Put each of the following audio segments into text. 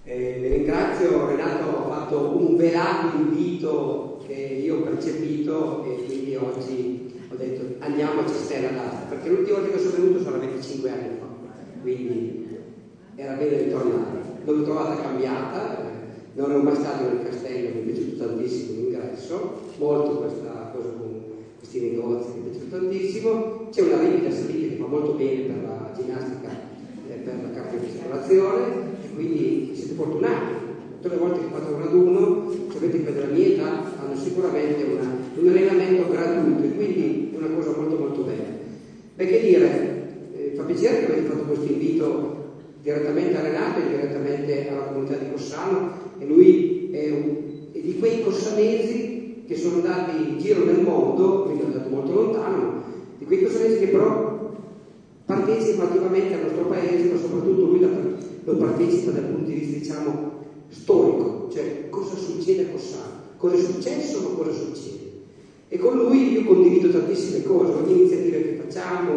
Vi ringrazio, Renato ha fatto un velato invito che io ho percepito e quindi oggi ho detto andiamo a Cestella d'Asta, perché l'ultima volta che sono venuto sono 25 anni fa, quindi era bene ritornare. L'ho trovata cambiata, non ero mai stato nel castello, mi è piaciuto tantissimo l'ingresso, molto questa cosa con questi negozi, mi è piaciuto tantissimo. C'è una ripida salita che fa molto bene per la ginnastica e per la cardiovascolazione, e quindi siete fortunati. Tutte le volte che fate un raduno, sapete che della mia età hanno sicuramente un allenamento gratuito, e quindi è una cosa molto molto bella. Perché dire, fa piacere che avete fatto questo invito direttamente a Renato e direttamente alla comunità di Cossano, e lui è di quei cossanesi che sono andati in giro nel mondo, quindi è andato molto lontano, di quei cossanesi che però partecipano attivamente al nostro paese, ma soprattutto lui lo partecipa dal punto di vista, diciamo, storico, cioè cosa succede a Cossano, cosa è successo ma cosa succede. E con lui io condivido tantissime cose, ogni iniziativa che facciamo,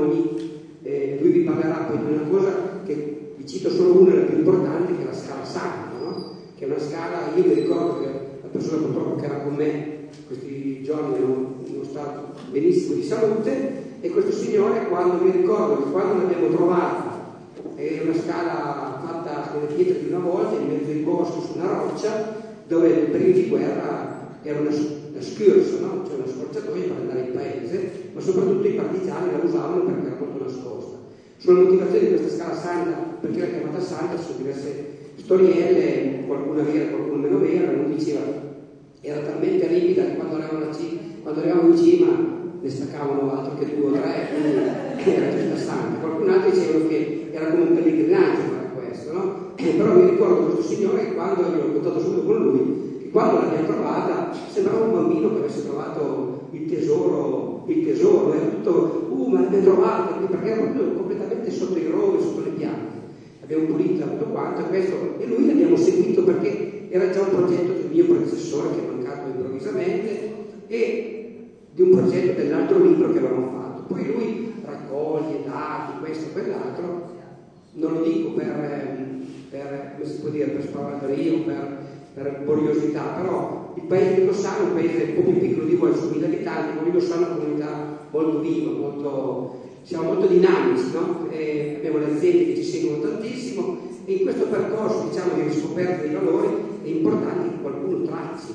lui vi parlerà poi di una cosa che vi cito solo una, la più importante, che è la Scala Santa, no? Che è una scala, io mi ricordo che la persona purtroppo che era con me questi giorni non sta benissimo di salute, e questo signore, quando mi ricordo che quando l'abbiamo trovata, è una scala fatta con le pietre di una volta in mezzo ai boschi su una roccia, dove nei periodi di guerra era una scursa, no? Cioè una scorciatoia per andare in paese, ma soprattutto i partigiani la usavano perché era molto nascosta. Sulla motivazione di questa Scala Santa, perché era chiamata Santa, ci sono diverse storielle, qualcuna vera, qualcuna meno vera. Uno diceva era talmente ripida che quando arrivavamo in cima ne staccavano altro che 2 o 3, quindi era giusta santa. Qualcun altro diceva che era come un pellegrinaggio fare questo, no? Però mi ricordo questo signore che quando io ho contato subito con lui, che quando l'abbiamo trovata sembrava un bambino che avesse trovato il tesoro, era tutto, ma l'abbiamo trovata, perché era proprio completamente sotto i rovi, sotto le piante. Abbiamo pulito tutto quanto, e lui l'abbiamo seguito perché era già un progetto del mio predecessore che è mancato improvvisamente, e di un progetto dell'altro libro che avevamo fatto. Poi lui raccoglie dati, questo e quell'altro, non lo dico per come si può dire, per spavalderia o per curiosità, però il paese di Cossano è un paese un po' più piccolo di voi, su 1000 abitanti, ma Cossano è una comunità molto viva, siamo molto dinamici, no? Abbiamo le aziende che ci seguono tantissimo, e in questo percorso, diciamo, di riscoperta dei valori è importante che qualcuno tracci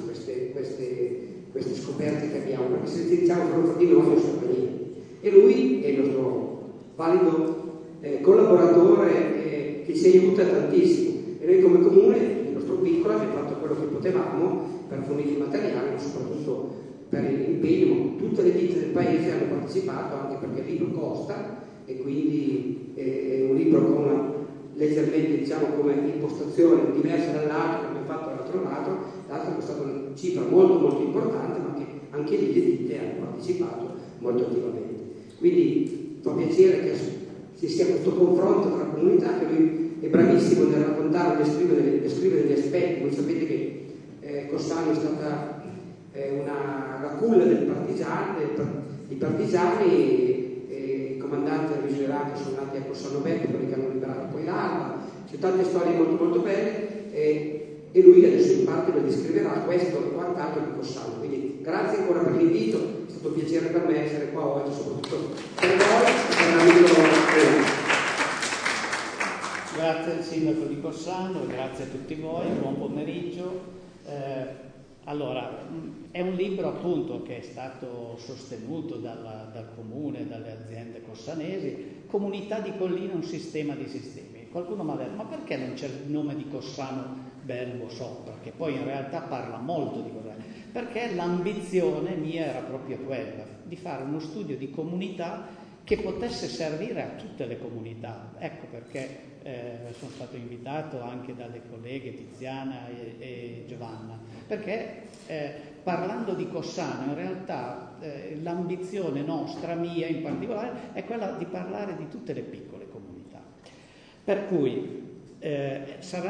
queste scoperte che abbiamo, perché se diciamo solo fra di noi non serve a niente. E lui è il nostro valido collaboratore che ci aiuta tantissimo, e noi come comune, nel nostro piccolo, abbiamo fatto quello che potevamo per fornire il materiale, ma soprattutto per l'impegno. Tutte le ditte del paese hanno partecipato, anche perché il libro costa, e quindi è un libro con leggermente, diciamo, come impostazione diversa dall'altro che abbiamo fatto dall'altro lato. L'altro è stata una cifra molto molto importante, ma che anche lì le ditte hanno partecipato molto attivamente. Quindi fa piacere che ci sia questo confronto tra la comunità, che lui è bravissimo nel raccontare e descrivere degli aspetti. Voi sapete che Cossano è stata la culla dei partigiani, e il comandante Misurà che sono nati a Cossano Vecchio, quelli che hanno liberato poi l'Alba. C'è tante storie molto molto belle, e lui adesso in parte lo descriverà questo e quant'altro di Cossano. Quindi grazie ancora per l'invito, è stato un piacere per me essere qua oggi, soprattutto per voi e per l'amico. Grazie al sindaco di Cossano, grazie a tutti voi, buon pomeriggio. Allora, è un libro appunto che è stato sostenuto dal comune, dalle aziende cossanesi, Comunità di Collina, un sistema di sistemi. Qualcuno mi ha detto, ma perché non c'è il nome di Cossano Belluo sopra, che poi in realtà parla molto di cosa? Perché l'ambizione mia era proprio quella, di fare uno studio di comunità che potesse servire a tutte le comunità. Ecco perché sono stato invitato anche dalle colleghe Tiziana e Giovanna, perché parlando di Cossano in realtà l'ambizione nostra, mia in particolare, è quella di parlare di tutte le piccole comunità. Per cui sarà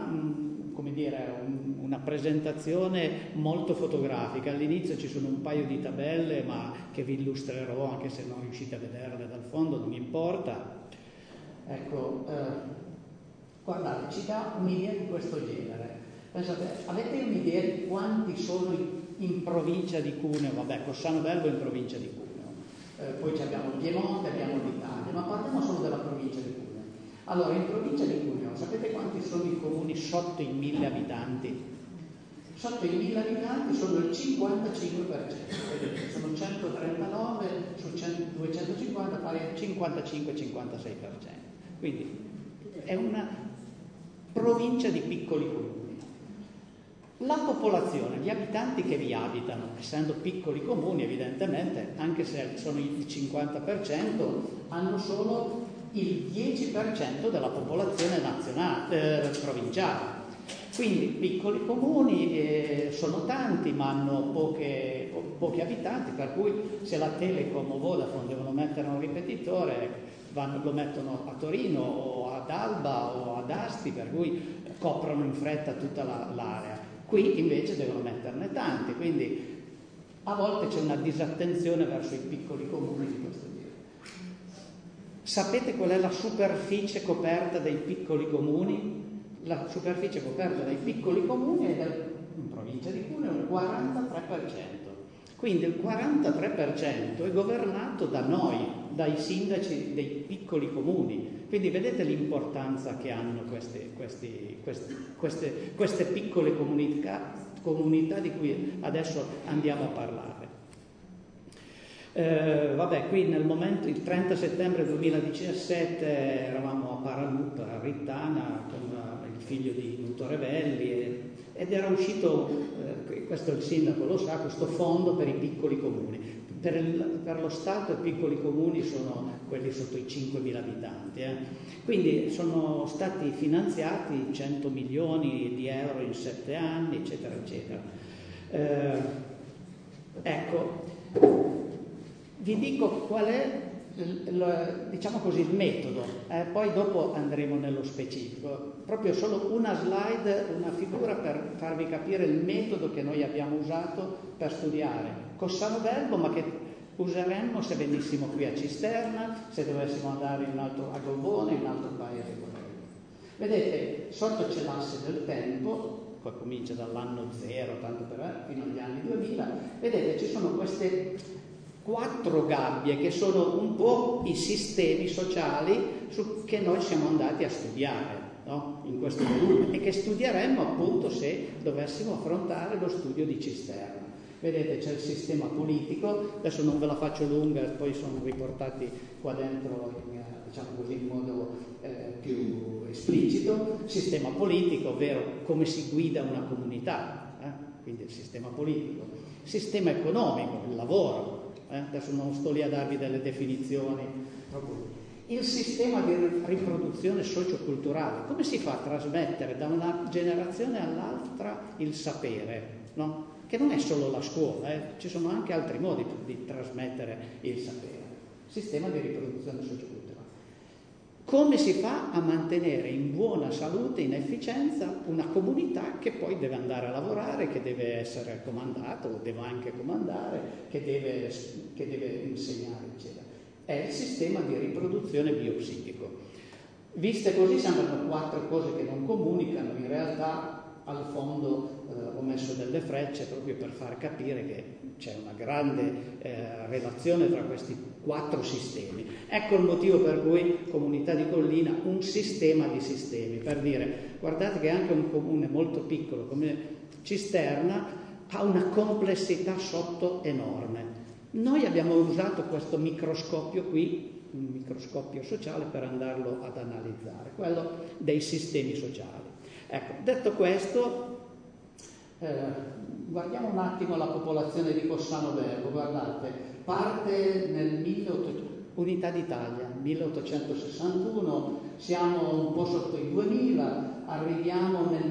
una presentazione molto fotografica. All'inizio ci sono un paio di tabelle, ma che vi illustrerò, anche se non riuscite a vederle dal fondo, non mi importa. Ecco, Guardate, ci dà un'idea di questo genere. Pensate, avete un'idea di quanti sono in provincia di Cuneo? Vabbè, Cossano Belvo è in provincia di Cuneo, poi abbiamo il Piemonte, abbiamo l'Italia, ma parliamo solo della provincia di Cuneo. Allora, in provincia di Cuneo, sapete quanti sono i comuni sotto i 1000 abitanti? Sotto i 1000 abitanti sono il 55%, vedete, sono 139 su 250, pari al 55-56%. Quindi è una provincia di piccoli comuni. La popolazione, gli abitanti che vi abitano, essendo piccoli comuni evidentemente, anche se sono il 50%, hanno solo il 10% della popolazione nazionale, provinciale. Quindi piccoli comuni sono tanti ma hanno pochi abitanti, per cui se la Telecom o Vodafone devono mettere un ripetitore lo mettono a Torino o ad Alba o ad Asti, per cui coprono in fretta tutta l'area. Qui invece devono metterne tanti, quindi a volte c'è una disattenzione verso i piccoli comuni di questo genere. Sapete qual è la superficie coperta dai piccoli comuni? La superficie coperta dai piccoli comuni è in provincia di Cuneo il 43%. Quindi il 43% è governato da noi, dai sindaci dei piccoli comuni. Quindi vedete l'importanza che hanno queste piccole comunità di cui adesso andiamo a parlare. Vabbè, qui nel momento, il 30 settembre 2017 eravamo a Paralup, a Rittana, con il figlio di Nuto Revelli ed era uscito, questo il sindaco lo sa, questo fondo per i piccoli comuni. Per lo Stato i piccoli comuni sono quelli sotto i 5.000 abitanti. Quindi sono stati finanziati 100 milioni di euro in 7 anni, eccetera, eccetera. Ecco, vi dico qual è diciamo così, il metodo, poi dopo andremo nello specifico. Proprio solo una slide, una figura per farvi capire il metodo che noi abbiamo usato per studiare Cossano Belvo, ma che useremmo se venissimo qui a Cisterna, se dovessimo andare a Golbone, in un altro paese. Vedete, sotto c'è l'asse del tempo, poi comincia dall'anno 0, tanto fino agli anni 2000, vedete ci sono queste 4 gabbie che sono un po' i sistemi sociali che noi siamo andati a studiare, no? In questo volume, e che studieremmo appunto se dovessimo affrontare lo studio di Cisterna. Vedete, c'è il sistema politico, adesso non ve la faccio lunga, poi sono riportati qua dentro diciamo così, in modo più esplicito. Sistema politico, ovvero come si guida una comunità, quindi il sistema politico. Sistema economico, il lavoro. Adesso non sto lì a darvi delle definizioni. Il sistema di riproduzione socioculturale, come si fa a trasmettere da una generazione all'altra il sapere, no? Che non è solo la scuola, ci sono anche altri modi di trasmettere il sapere. Sistema di riproduzione socioculturale. Come si fa a mantenere in buona salute, in efficienza, una comunità che poi deve andare a lavorare, che deve essere comandata, o deve anche comandare, che deve insegnare, eccetera. È il sistema di riproduzione biopsichico. Viste così sembrano 4 cose che non comunicano, in realtà al fondo ho messo delle frecce proprio per far capire che c'è una grande relazione tra questi 4 sistemi. Ecco il motivo per cui Comunità di Collina, un sistema di sistemi, per dire, guardate che anche un comune molto piccolo come Cisterna ha una complessità sotto enorme. Noi abbiamo usato questo microscopio qui, un microscopio sociale, per andarlo ad analizzare, quello dei sistemi sociali. Ecco, detto questo, guardiamo un attimo la popolazione di Cossano Belvo. Guardate, parte nel Unità d'Italia, 1861, siamo un po' sotto i 2000, arriviamo nel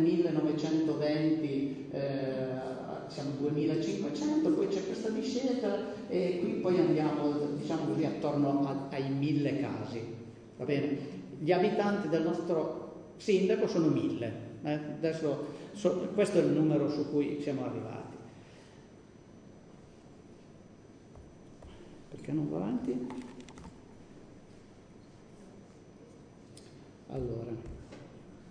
1920, siamo 2500, poi c'è questa discesa e qui poi andiamo, diciamo così, attorno ai 1000 casi, va bene? Gli abitanti del nostro sindaco sono 1000. Adesso questo è il numero su cui siamo arrivati. Perché non va avanti? Allora,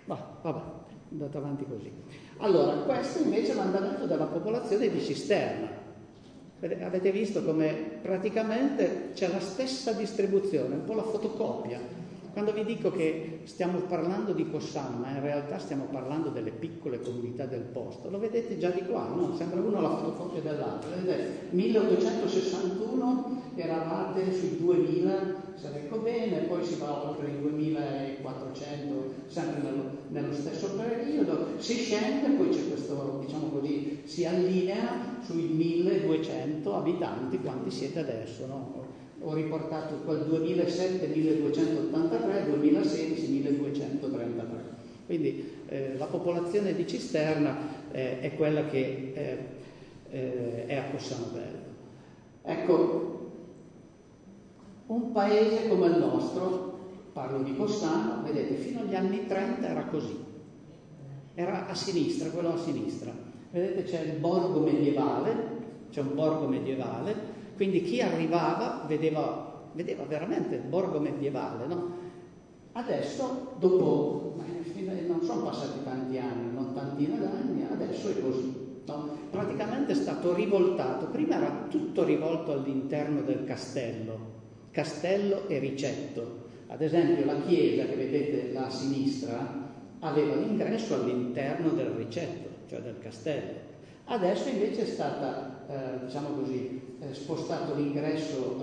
Vabbè, andate avanti così. Allora, questo invece è l'andamento della popolazione di Cisterna. Avete visto come praticamente c'è la stessa distribuzione, un po' la fotocopia. Quando vi dico che stiamo parlando di Cossano, ma in realtà stiamo parlando delle piccole comunità del posto, lo vedete già di qua, no? Sembra uno la fotocopia dell'altro. Vedete, 1861 eravate sui 2000, se ecco bene, poi si va oltre i 2400, sempre nello stesso periodo, si scende, poi c'è questo, diciamo così, si allinea sui 1200 abitanti, quanti siete adesso, no? Ho riportato quel 2007 1283, 2016 1233. Quindi la popolazione di Cisterna è quella che è a Cossano Bello. Ecco, un paese come il nostro, parlo di Cossano, vedete, fino agli anni 30 era così. Era a sinistra, quello a sinistra. Vedete, c'è il borgo medievale, c'è un borgo medievale. Quindi chi arrivava vedeva veramente il borgo medievale, no? Adesso, dopo, non sono passati tanti anni, non tantina d'anni, adesso è così, no? Praticamente è stato rivoltato. Prima era tutto rivolto all'interno del castello e ricetto. Ad esempio la chiesa che vedete là a sinistra aveva l'ingresso all'interno del ricetto, cioè del castello. Adesso invece è stata, diciamo così, spostato l'ingresso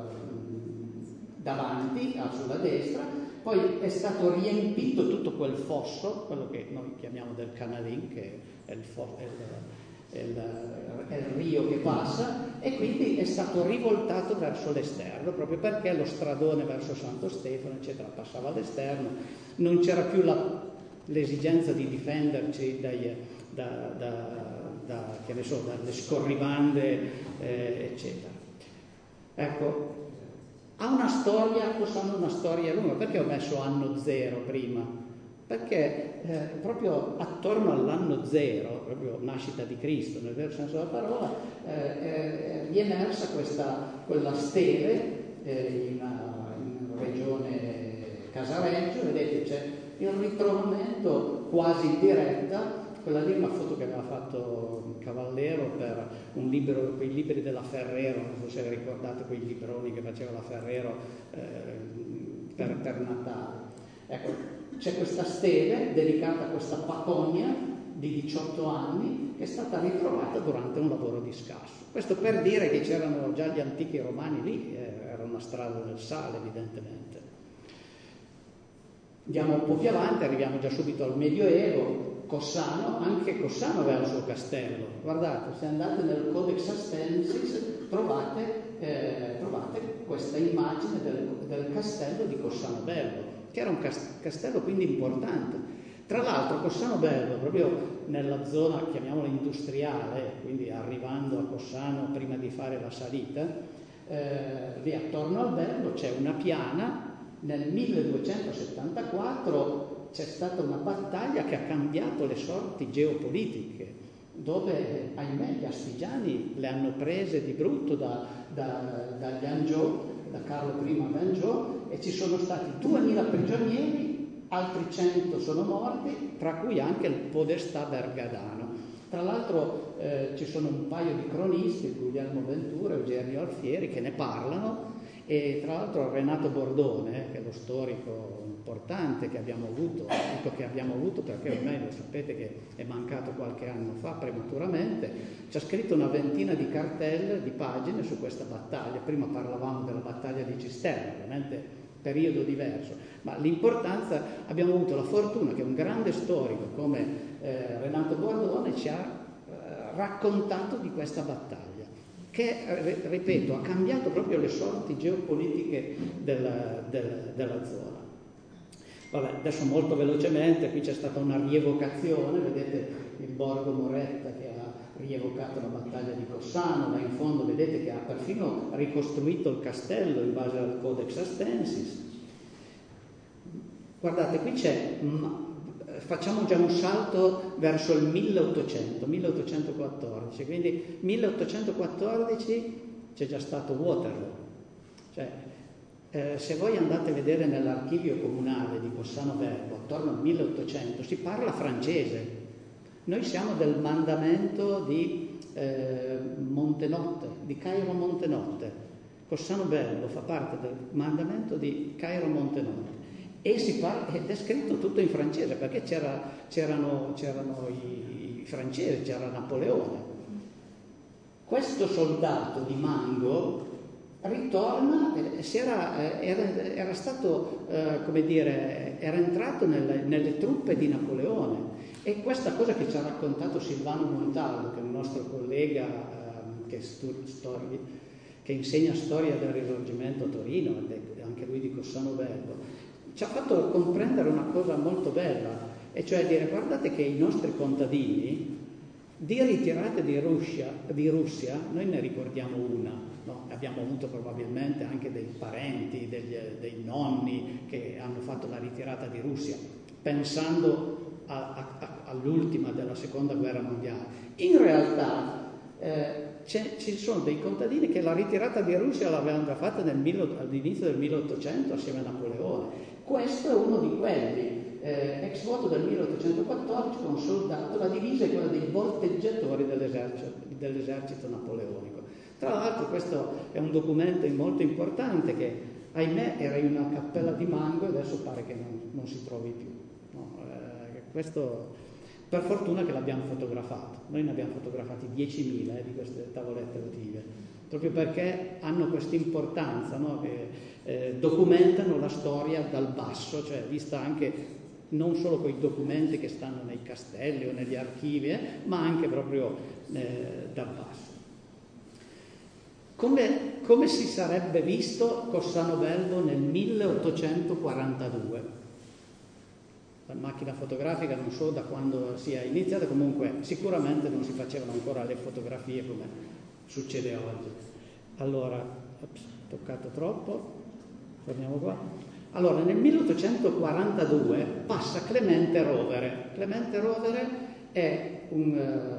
davanti, sulla destra, poi è stato riempito tutto quel fosso, quello che noi chiamiamo del Canalin, che è il rio che passa, e quindi è stato rivoltato verso l'esterno, proprio perché lo stradone verso Santo Stefano, eccetera, passava all'esterno, non c'era più l'esigenza di difenderci che ne so, dalle scorribande, eccetera. Ecco, ha una storia, hanno una storia lunga. Perché ho messo anno zero prima? Perché proprio attorno all'anno zero, proprio nascita di Cristo, nel vero senso della parola, è riemersa quella stele in regione Casareggio. Vedete, c'è il ritrovamento quasi in diretta. Quella lì è una foto che aveva fatto Cavallero per un libro, quei libri della Ferrero, non so se ricordate quei libroni che faceva la Ferrero per Natale. Ecco, c'è questa stele dedicata a questa Paconia di 18 anni che è stata ritrovata durante un lavoro di scasso. Questo per dire che c'erano già gli antichi romani lì, era una strada del sale evidentemente. Andiamo un po' più avanti, arriviamo già subito al Medioevo. Cossano, anche Cossano aveva il suo castello. Guardate, se andate nel Codex Astensis trovate questa immagine del castello di Cossano Bello, che era un castello quindi importante. Tra l'altro Cossano Bello, proprio nella zona, chiamiamola industriale, quindi arrivando a Cossano prima di fare la salita, lì attorno al Bello c'è una piana. Nel 1274 c'è stata una battaglia che ha cambiato le sorti geopolitiche, dove, ahimè, gli astigiani le hanno prese di brutto dagli Angiò, da Carlo I d'Angiò, e ci sono stati 2000 prigionieri, altri 100 sono morti, tra cui anche il podestà bergadano. Tra l'altro ci sono un paio di cronisti, Guglielmo Ventura e Eugenio Alfieri, che ne parlano, e tra l'altro Renato Bordone, che è lo storico importante che abbiamo avuto, dico che abbiamo avuto perché ormai lo sapete che è mancato qualche anno fa prematuramente, ci ha scritto una ventina di cartelle, di pagine su questa battaglia. Prima parlavamo della battaglia di Cisterna, ovviamente periodo diverso, ma l'importanza, abbiamo avuto la fortuna che un grande storico come Renato Bordone ci ha raccontato di questa battaglia, che, ripeto, ha cambiato proprio le sorti geopolitiche della zona. Vabbè, adesso molto velocemente, qui c'è stata una rievocazione, vedete il Borgo Moretta che ha rievocato la battaglia di Cossano, là in fondo vedete che ha perfino ricostruito il castello in base al Codex Astensis. Guardate, qui c'è, facciamo già un salto verso il 1814, quindi 1814 c'è già stato Waterloo, cioè se voi andate a vedere nell'archivio comunale di Cossano Verbo, attorno al 1800, si parla francese. Noi siamo del mandamento di Montenotte, di Cairo Montenotte. Cossano Verbo fa parte del mandamento di Cairo Montenotte. E ed è scritto tutto in francese, perché c'erano i francesi, c'era Napoleone. Questo soldato di Mango ritorna, era stato, era entrato nelle truppe di Napoleone. E questa cosa che ci ha raccontato Silvano Montaldo, che è un nostro collega che insegna storia del Risorgimento a Torino, anche lui di Cossano Verbo, ci ha fatto comprendere una cosa molto bella, e cioè dire: guardate che i nostri contadini di ritirate di Russia noi ne ricordiamo una, no? Abbiamo avuto probabilmente anche dei parenti, dei nonni che hanno fatto la ritirata di Russia, pensando all'ultima della seconda guerra mondiale. In realtà ci sono dei contadini che la ritirata di Russia l'avevano già fatta all'inizio del 1800 assieme a Napoleone. Questo è uno di quelli. Ex voto del 1814, un soldato, la divisa è quella dei volteggiatori dell'esercito napoleonico. Tra l'altro questo è un documento molto importante che, ahimè, era in una cappella di Mango e adesso pare che non si trovi più. No? Questo, per fortuna che l'abbiamo fotografato. Noi ne abbiamo fotografati 10.000 di queste tavolette votive, proprio perché hanno questa importanza, no? Che documentano la storia dal basso, cioè vista anche non solo con i documenti che stanno nei castelli o negli archivi, ma anche proprio dal basso. Come si sarebbe visto Cossano Verbo nel 1842? La macchina fotografica non so da quando sia iniziata, comunque sicuramente non si facevano ancora le fotografie come succede oggi. Allora, toccato troppo, torniamo qua. Allora, nel 1842 passa Clemente Rovere. Clemente Rovere è un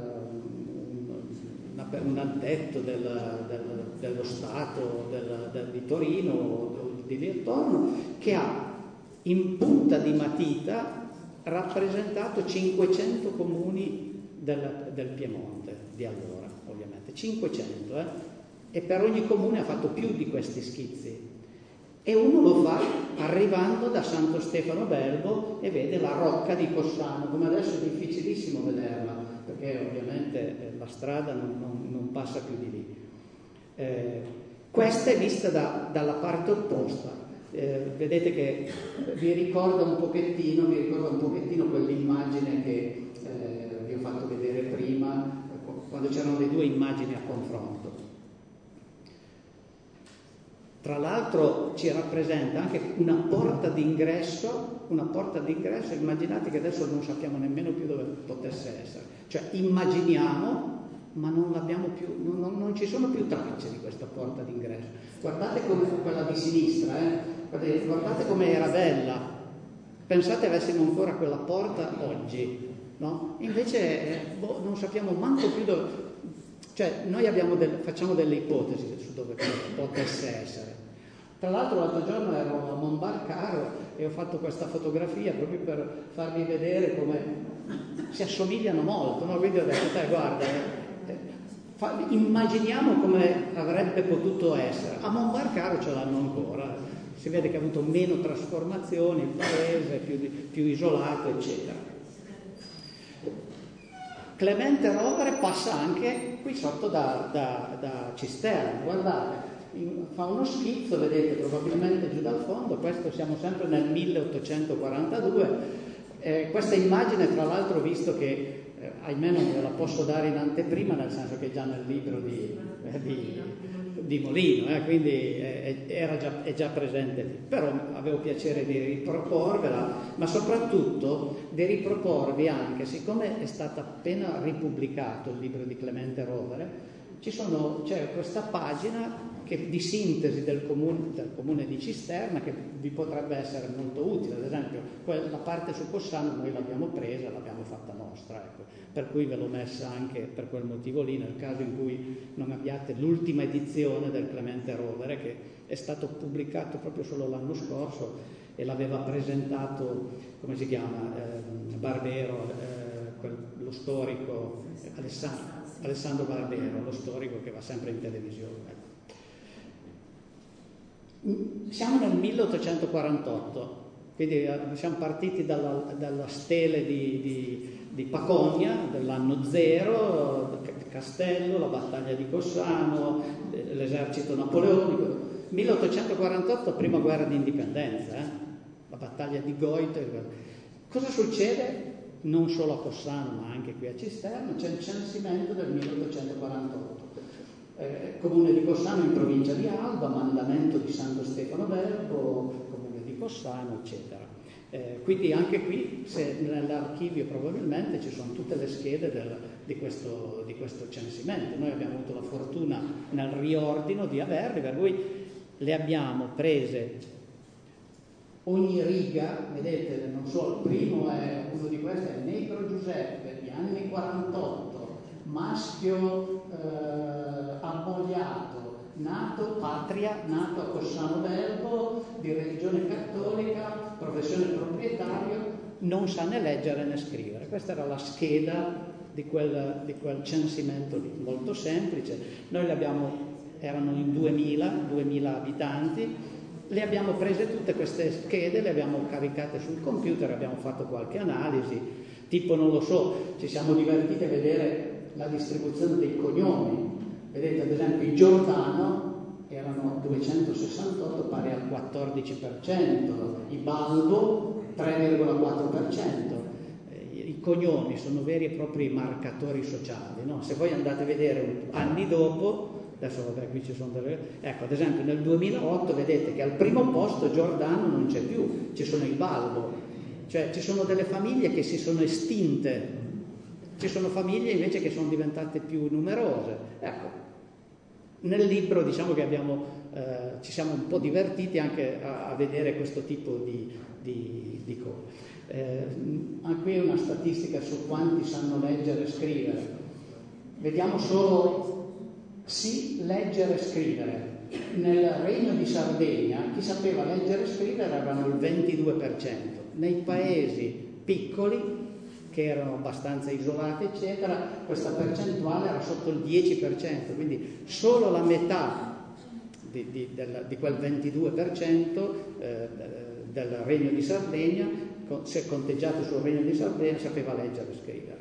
addetto dello Stato di Torino o di lì attorno, che ha in punta di matita rappresentato 500 comuni del Piemonte di allora, ovviamente, 500, e per ogni comune ha fatto più di questi schizzi. E uno lo fa arrivando da Santo Stefano Verbo e vede la rocca di Cossano, come adesso è difficilissimo vederla, perché ovviamente la strada non passa più di lì. Questa è vista dalla parte opposta. Vedete che vi ricorda un pochettino quell'immagine che vi ho fatto vedere prima, quando c'erano le due immagini a confronto. Tra l'altro ci rappresenta anche una porta d'ingresso, immaginate che adesso non sappiamo nemmeno più dove potesse essere, cioè immaginiamo, ma non l'abbiamo più, non ci sono più tracce di questa porta d'ingresso. Guardate come quella di sinistra, guardate come era bella, pensate avessimo ancora quella porta oggi, no? Invece non sappiamo manco più dove. Cioè, noi facciamo delle ipotesi su dove potesse essere. Tra l'altro l'altro giorno ero a Monbarcaro e ho fatto questa fotografia proprio per farvi vedere come si assomigliano molto, no? Quindi ho detto, guarda, immaginiamo come avrebbe potuto essere. A Monbarcaro ce l'hanno ancora, si vede che ha avuto meno trasformazioni, il paese più isolato, eccetera. Clemente Rovere passa anche qui sotto da Cisterna, guardate, fa uno schizzo, vedete, probabilmente giù dal fondo, questo siamo sempre nel 1842, questa immagine tra l'altro, visto che ahimè non ve la posso dare in anteprima, nel senso che è già nel libro di Molino, quindi è già presente lì, però avevo piacere di riproporvela, ma soprattutto di riproporvi anche, siccome è stato appena ripubblicato il libro di Clemente Rovere, c'è questa pagina di sintesi del comune di Cisterna, che vi potrebbe essere molto utile. Ad esempio, la parte su Cossano noi l'abbiamo presa, l'abbiamo fatta nostra, ecco. Per cui ve l'ho messa anche per quel motivo lì, nel caso in cui non abbiate l'ultima edizione del Clemente Rovere, che è stato pubblicato proprio solo l'anno scorso e l'aveva presentato, come si chiama, Barbero, lo storico, Alessandro Barbero, lo storico che va sempre in televisione. Siamo nel 1848, quindi siamo partiti dalla stele di Pacogna, dell'anno zero, Castello, la battaglia di Cossano, l'esercito napoleonico. 1848, prima guerra d'indipendenza, la battaglia di Goito. Cosa succede? Non solo a Cossano, ma anche qui a Cisterna, c'è il censimento del 1848. Comune di Cossano in provincia di Alba, mandamento di Santo Stefano Verbo, comune di Cossano, eccetera. Quindi anche qui, nell'archivio probabilmente ci sono tutte le schede di questo censimento. Noi abbiamo avuto la fortuna nel riordino di averli, per cui le abbiamo prese ogni riga, vedete, non so, il primo è uno di questi, è Negro Giuseppe, di anni 48, maschio ammogliato, nato a Cossano Verbo, di religione cattolica, professione proprietario, non sa né leggere né scrivere. Questa era la scheda di quel censimento lì, molto semplice. Noi erano in 2000 abitanti, le abbiamo prese tutte queste schede, le abbiamo caricate sul computer, abbiamo fatto qualche analisi, tipo non lo so, ci siamo divertiti a vedere la distribuzione dei cognomi. Vedete, ad esempio, i Giordano erano 268, pari al 14%, i Balbo 3,4%. I cognomi sono veri e propri marcatori sociali, no? Se voi andate a vedere anni dopo, adesso vabbè, qui ci sono ecco, ad esempio nel 2008 vedete che al primo posto Giordano non c'è più, ci sono i Balbo, cioè ci sono delle famiglie che si sono estinte, ci sono famiglie invece che sono diventate più numerose. Ecco, nel libro diciamo che ci siamo un po' divertiti anche a vedere questo tipo di cose. Qui è una statistica su quanti sanno leggere e scrivere. Vediamo solo leggere e scrivere. Nel Regno di Sardegna chi sapeva leggere e scrivere erano il 22%. Nei paesi piccoli, che erano abbastanza isolati, eccetera, questa percentuale era sotto il 10%, quindi solo la metà di quel 22% del Regno di Sardegna, se conteggiato sul Regno di Sardegna, sapeva leggere e scrivere.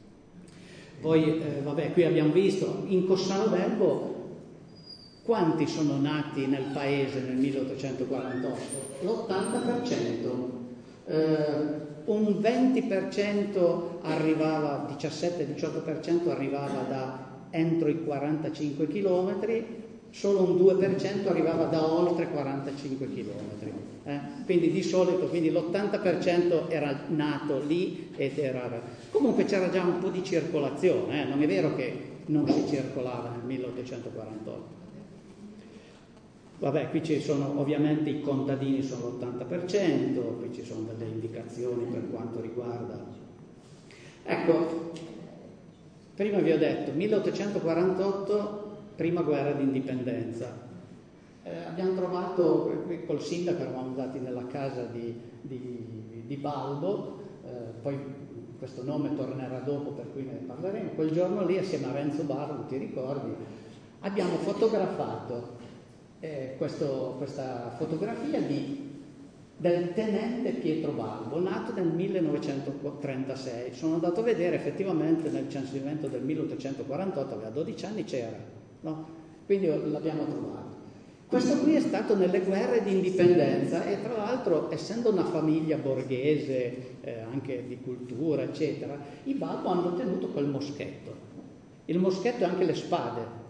Poi, qui abbiamo visto, in Cossano Verbo, quanti sono nati nel paese nel 1848? L'80%. Un 20% arrivava, 17-18% arrivava da entro i 45 chilometri, solo un 2% arrivava da oltre 45 chilometri. Quindi di solito l'80% era nato lì ed era... Comunque c'era già un po' di circolazione, non è vero che non si circolava nel 1848. Qui ci sono ovviamente i contadini, sono l'80%, qui ci sono delle indicazioni per quanto riguarda. Ecco, prima vi ho detto 1848, prima guerra d'indipendenza. Abbiamo trovato, qui col sindaco eravamo andati nella casa di Balbo, poi questo nome tornerà dopo per cui ne parleremo. Quel giorno lì assieme a Renzo Barro, ti ricordi, abbiamo fotografato questa fotografia del tenente Pietro Balbo, nato nel 1936. Sono andato a vedere, effettivamente nel censimento del 1848, aveva 12 anni, c'era, no? Quindi l'abbiamo trovato. Questo qui è stato nelle guerre di indipendenza e tra l'altro, essendo una famiglia borghese, anche di cultura, eccetera, i Balbo hanno tenuto quel moschetto. Il moschetto e anche le spade.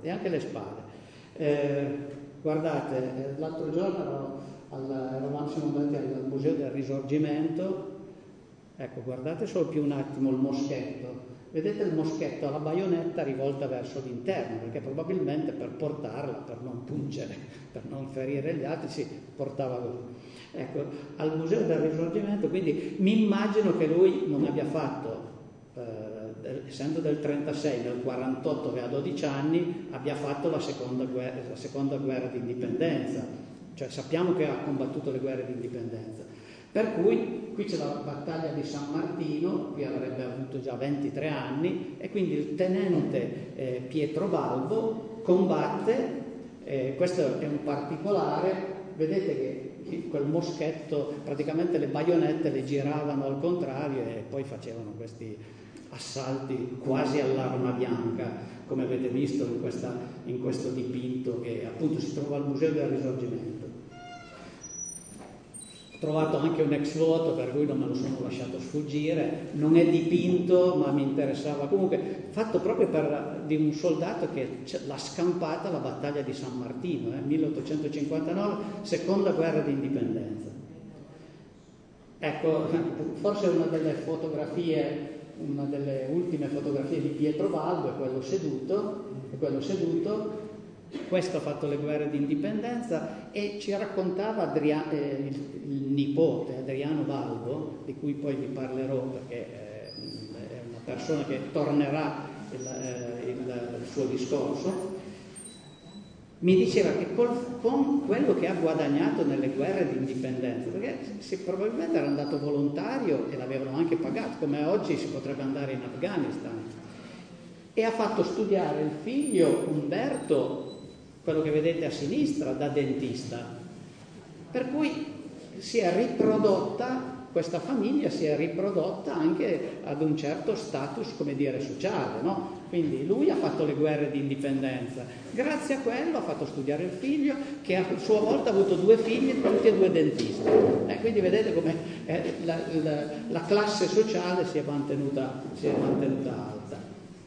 Guardate, l'altro giorno siamo andati al Museo del Risorgimento, Ecco, guardate solo più un attimo il moschetto. Vedete il moschetto alla baionetta rivolta verso l'interno, perché probabilmente per portarla, per non pungere, per non ferire gli altri, si portava così. Ecco, al Museo del Risorgimento, quindi mi immagino che lui non abbia fatto, essendo del 36, nel 48 aveva 12 anni, abbia fatto la seconda guerra d'indipendenza, cioè sappiamo che ha combattuto le guerre d'indipendenza. Per cui qui c'è la battaglia di San Martino, qui avrebbe avuto già 23 anni, e quindi il tenente Pietro Balbo combatte, questo è un particolare, vedete che quel moschetto, praticamente le baionette le giravano al contrario e poi facevano questi assalti quasi all'arma bianca, come avete visto in questo dipinto che appunto si trova al Museo del Risorgimento. Ho trovato anche un ex voto, per cui non me lo sono lasciato sfuggire, non è dipinto ma mi interessava, comunque fatto proprio di un soldato che l'ha scampata la battaglia di San Martino, 1859, seconda guerra d'indipendenza. Ecco, forse una delle ultime fotografie di Pietro Balbo è quello seduto. Questo ha fatto le guerre d'indipendenza e ci raccontava il nipote Adriano Balbo, di cui poi vi parlerò perché è una persona che tornerà il suo discorso. Mi diceva che con quello che ha guadagnato nelle guerre d'indipendenza, perché probabilmente era andato volontario e l'avevano anche pagato, come oggi si potrebbe andare in Afghanistan, e ha fatto studiare il figlio Umberto, quello che vedete a sinistra, da dentista, per cui questa famiglia si è riprodotta anche ad un certo status, come dire, sociale, no? Quindi lui ha fatto le guerre di indipendenza, grazie a quello ha fatto studiare il figlio, che a sua volta ha avuto 2 figli, tutti e 2 dentisti. Quindi vedete come la classe sociale si è mantenuta alta.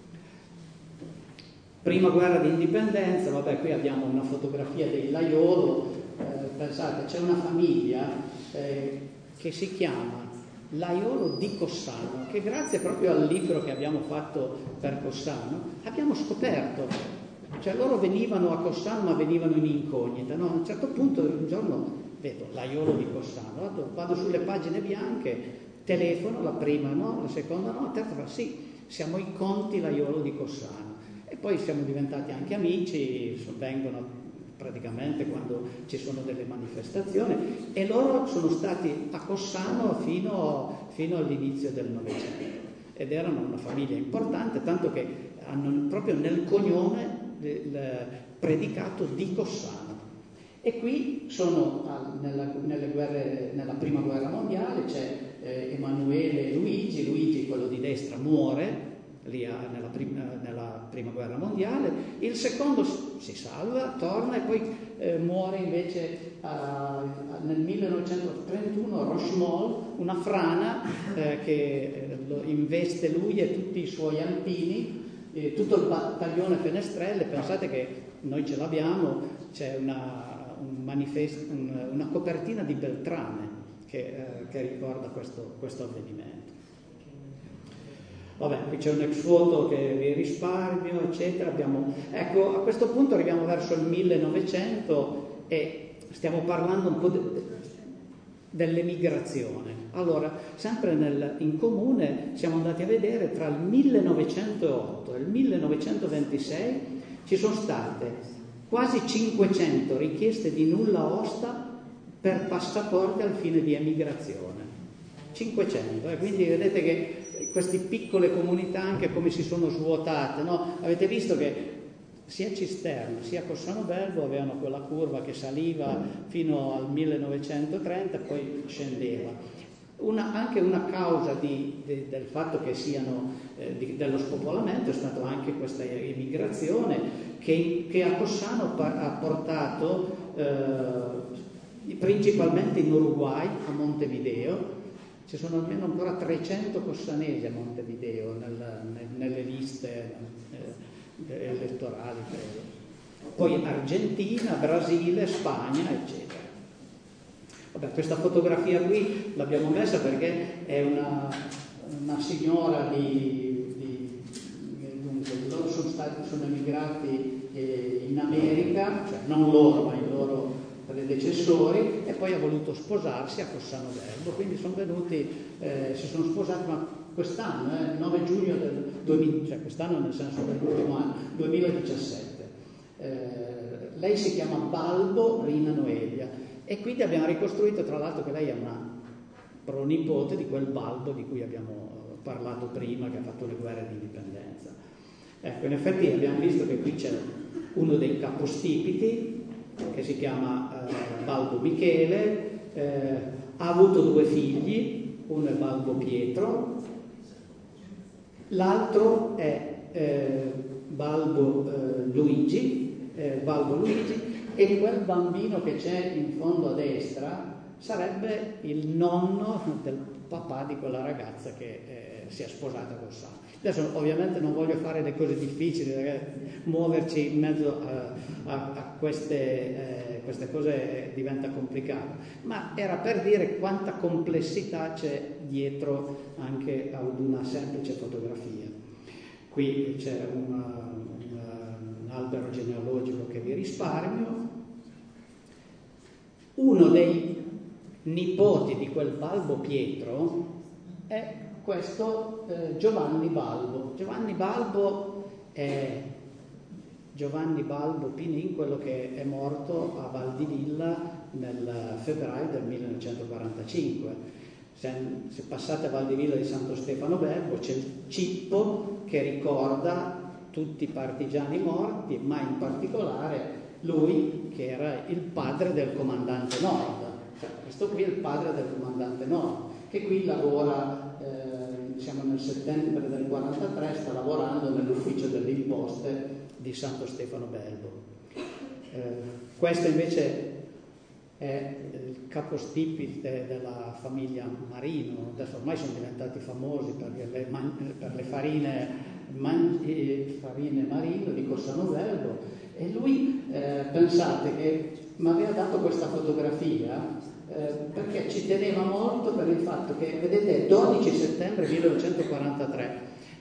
Prima guerra di indipendenza, vabbè, qui abbiamo una fotografia dei Laiolo, pensate, c'è una famiglia che si chiama Laiolo di Cossano, che grazie proprio al libro che abbiamo fatto per Cossano abbiamo scoperto, cioè loro venivano a Cossano ma venivano in incognita, no? A un certo punto un giorno vedo Laiolo di Cossano, vado sulle pagine bianche, telefono, la prima no, la seconda no, la terza fa sì, siamo i conti Laiolo di Cossano. E poi siamo diventati anche amici, vengono praticamente quando ci sono delle manifestazioni, e loro sono stati a Cossano fino all'inizio del Novecento ed erano una famiglia importante, tanto che hanno proprio nel cognome predicato di Cossano. E qui sono nella prima guerra mondiale, c'è Emanuele Luigi, quello di destra, muore lì nella prima guerra mondiale, il secondo si salva, torna e poi muore invece nel 1931 a Rochemol, una frana che investe lui e tutti i suoi alpini, tutto il battaglione Fenestrelle. Pensate che noi ce l'abbiamo, c'è una copertina di Beltrame che ricorda questo avvenimento. Vabbè, qui c'è un ex voto che vi risparmio, eccetera. Ecco, a questo punto arriviamo verso il 1900 e stiamo parlando un po' dell'emigrazione. Allora, sempre in comune siamo andati a vedere tra il 1908 e il 1926 ci sono state quasi 500 richieste di nulla osta per passaporti al fine di emigrazione. 500, quindi vedete che queste piccole comunità anche come si sono svuotate, no? Avete visto che sia Cisterna sia Cossano Belbo avevano quella curva che saliva fino al 1930 e poi scendeva. Anche una causa del fatto che siano dello spopolamento è stata anche questa immigrazione che a Cossano ha portato principalmente in Uruguay, a Montevideo. Ci sono almeno ancora 300 cossanesi a Montevideo nelle liste elettorali, credo. Poi Argentina, Brasile, Spagna, eccetera. Vabbè, questa fotografia qui l'abbiamo messa perché è una signora dunque, loro sono emigrati in America, cioè non loro ma i loro predecessori, e poi ha voluto sposarsi a Cossano d'Elbo, quindi sono venuti, si sono sposati, ma quest'anno, il 9 giugno del 2000, cioè quest'anno nel senso dell'ultimo anno, 2017. Lei si chiama Balbo Rina Noelia e quindi abbiamo ricostruito, tra l'altro, che lei è una pronipote di quel Balbo di cui abbiamo parlato prima, che ha fatto le guerre di indipendenza. Ecco, in effetti abbiamo visto che qui c'è uno dei capostipiti che si chiama Balbo Michele, ha avuto 2 figli, uno è Balbo Pietro, l'altro è Balbo Luigi, e quel bambino che c'è in fondo a destra sarebbe il nonno del papà di quella ragazza che si è sposata con Sara. Adesso ovviamente non voglio fare le cose difficili, muoverci in mezzo a queste cose diventa complicato, ma era per dire quanta complessità c'è dietro anche ad una semplice fotografia. Qui c'è un albero genealogico che vi risparmio. Uno dei nipoti di quel Balbo Pietro è questo Giovanni Balbo. Giovanni Balbo è Giovanni Balbo Pinin, quello che è morto a Val di Villa nel febbraio del 1945. Se passate a Val di Villa di Santo Stefano Belbo c'è il cippo che ricorda tutti i partigiani morti, ma in particolare lui che era il padre del comandante Nord. Cioè, questo qui è il padre del comandante Nord, che qui lavora, siamo nel settembre del 43, sta lavorando nell'ufficio delle imposte di Santo Stefano Belbo. Questo invece è il capostipite della famiglia Marino. Adesso ormai sono diventati famosi per le farine Marino di Cossano Belbo, e lui pensate che mi aveva dato questa fotografia perché ci teneva molto per il fatto che, vedete, 12 settembre 1943,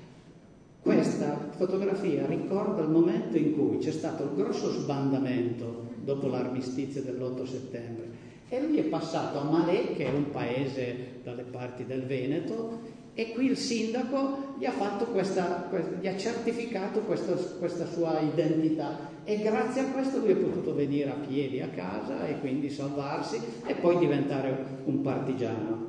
questa fotografia ricorda il momento in cui c'è stato il grosso sbandamento dopo l'armistizio dell'8 settembre e lui è passato a Malé, che è un paese dalle parti del Veneto, e qui il sindaco gli ha certificato questa sua identità, e grazie a questo lui è potuto venire a piedi a casa e quindi salvarsi e poi diventare un partigiano.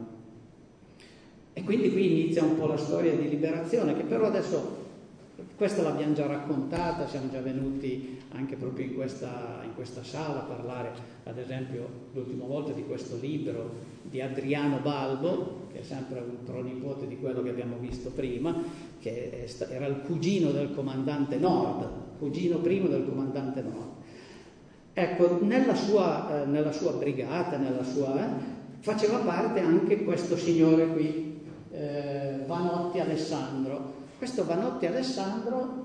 E quindi qui inizia un po' la storia di liberazione, che però adesso questa l'abbiamo già raccontata, siamo già venuti anche proprio in questa sala a parlare, ad esempio l'ultima volta, di questo libro di Adriano Balbo, che è sempre un pronipote di quello che abbiamo visto prima, che era il cugino del comandante Nord, cugino primo del comandante Nord. Ecco, nella sua brigata, faceva parte anche questo signore qui, Vanotti Alessandro. Questo Vanotti Alessandro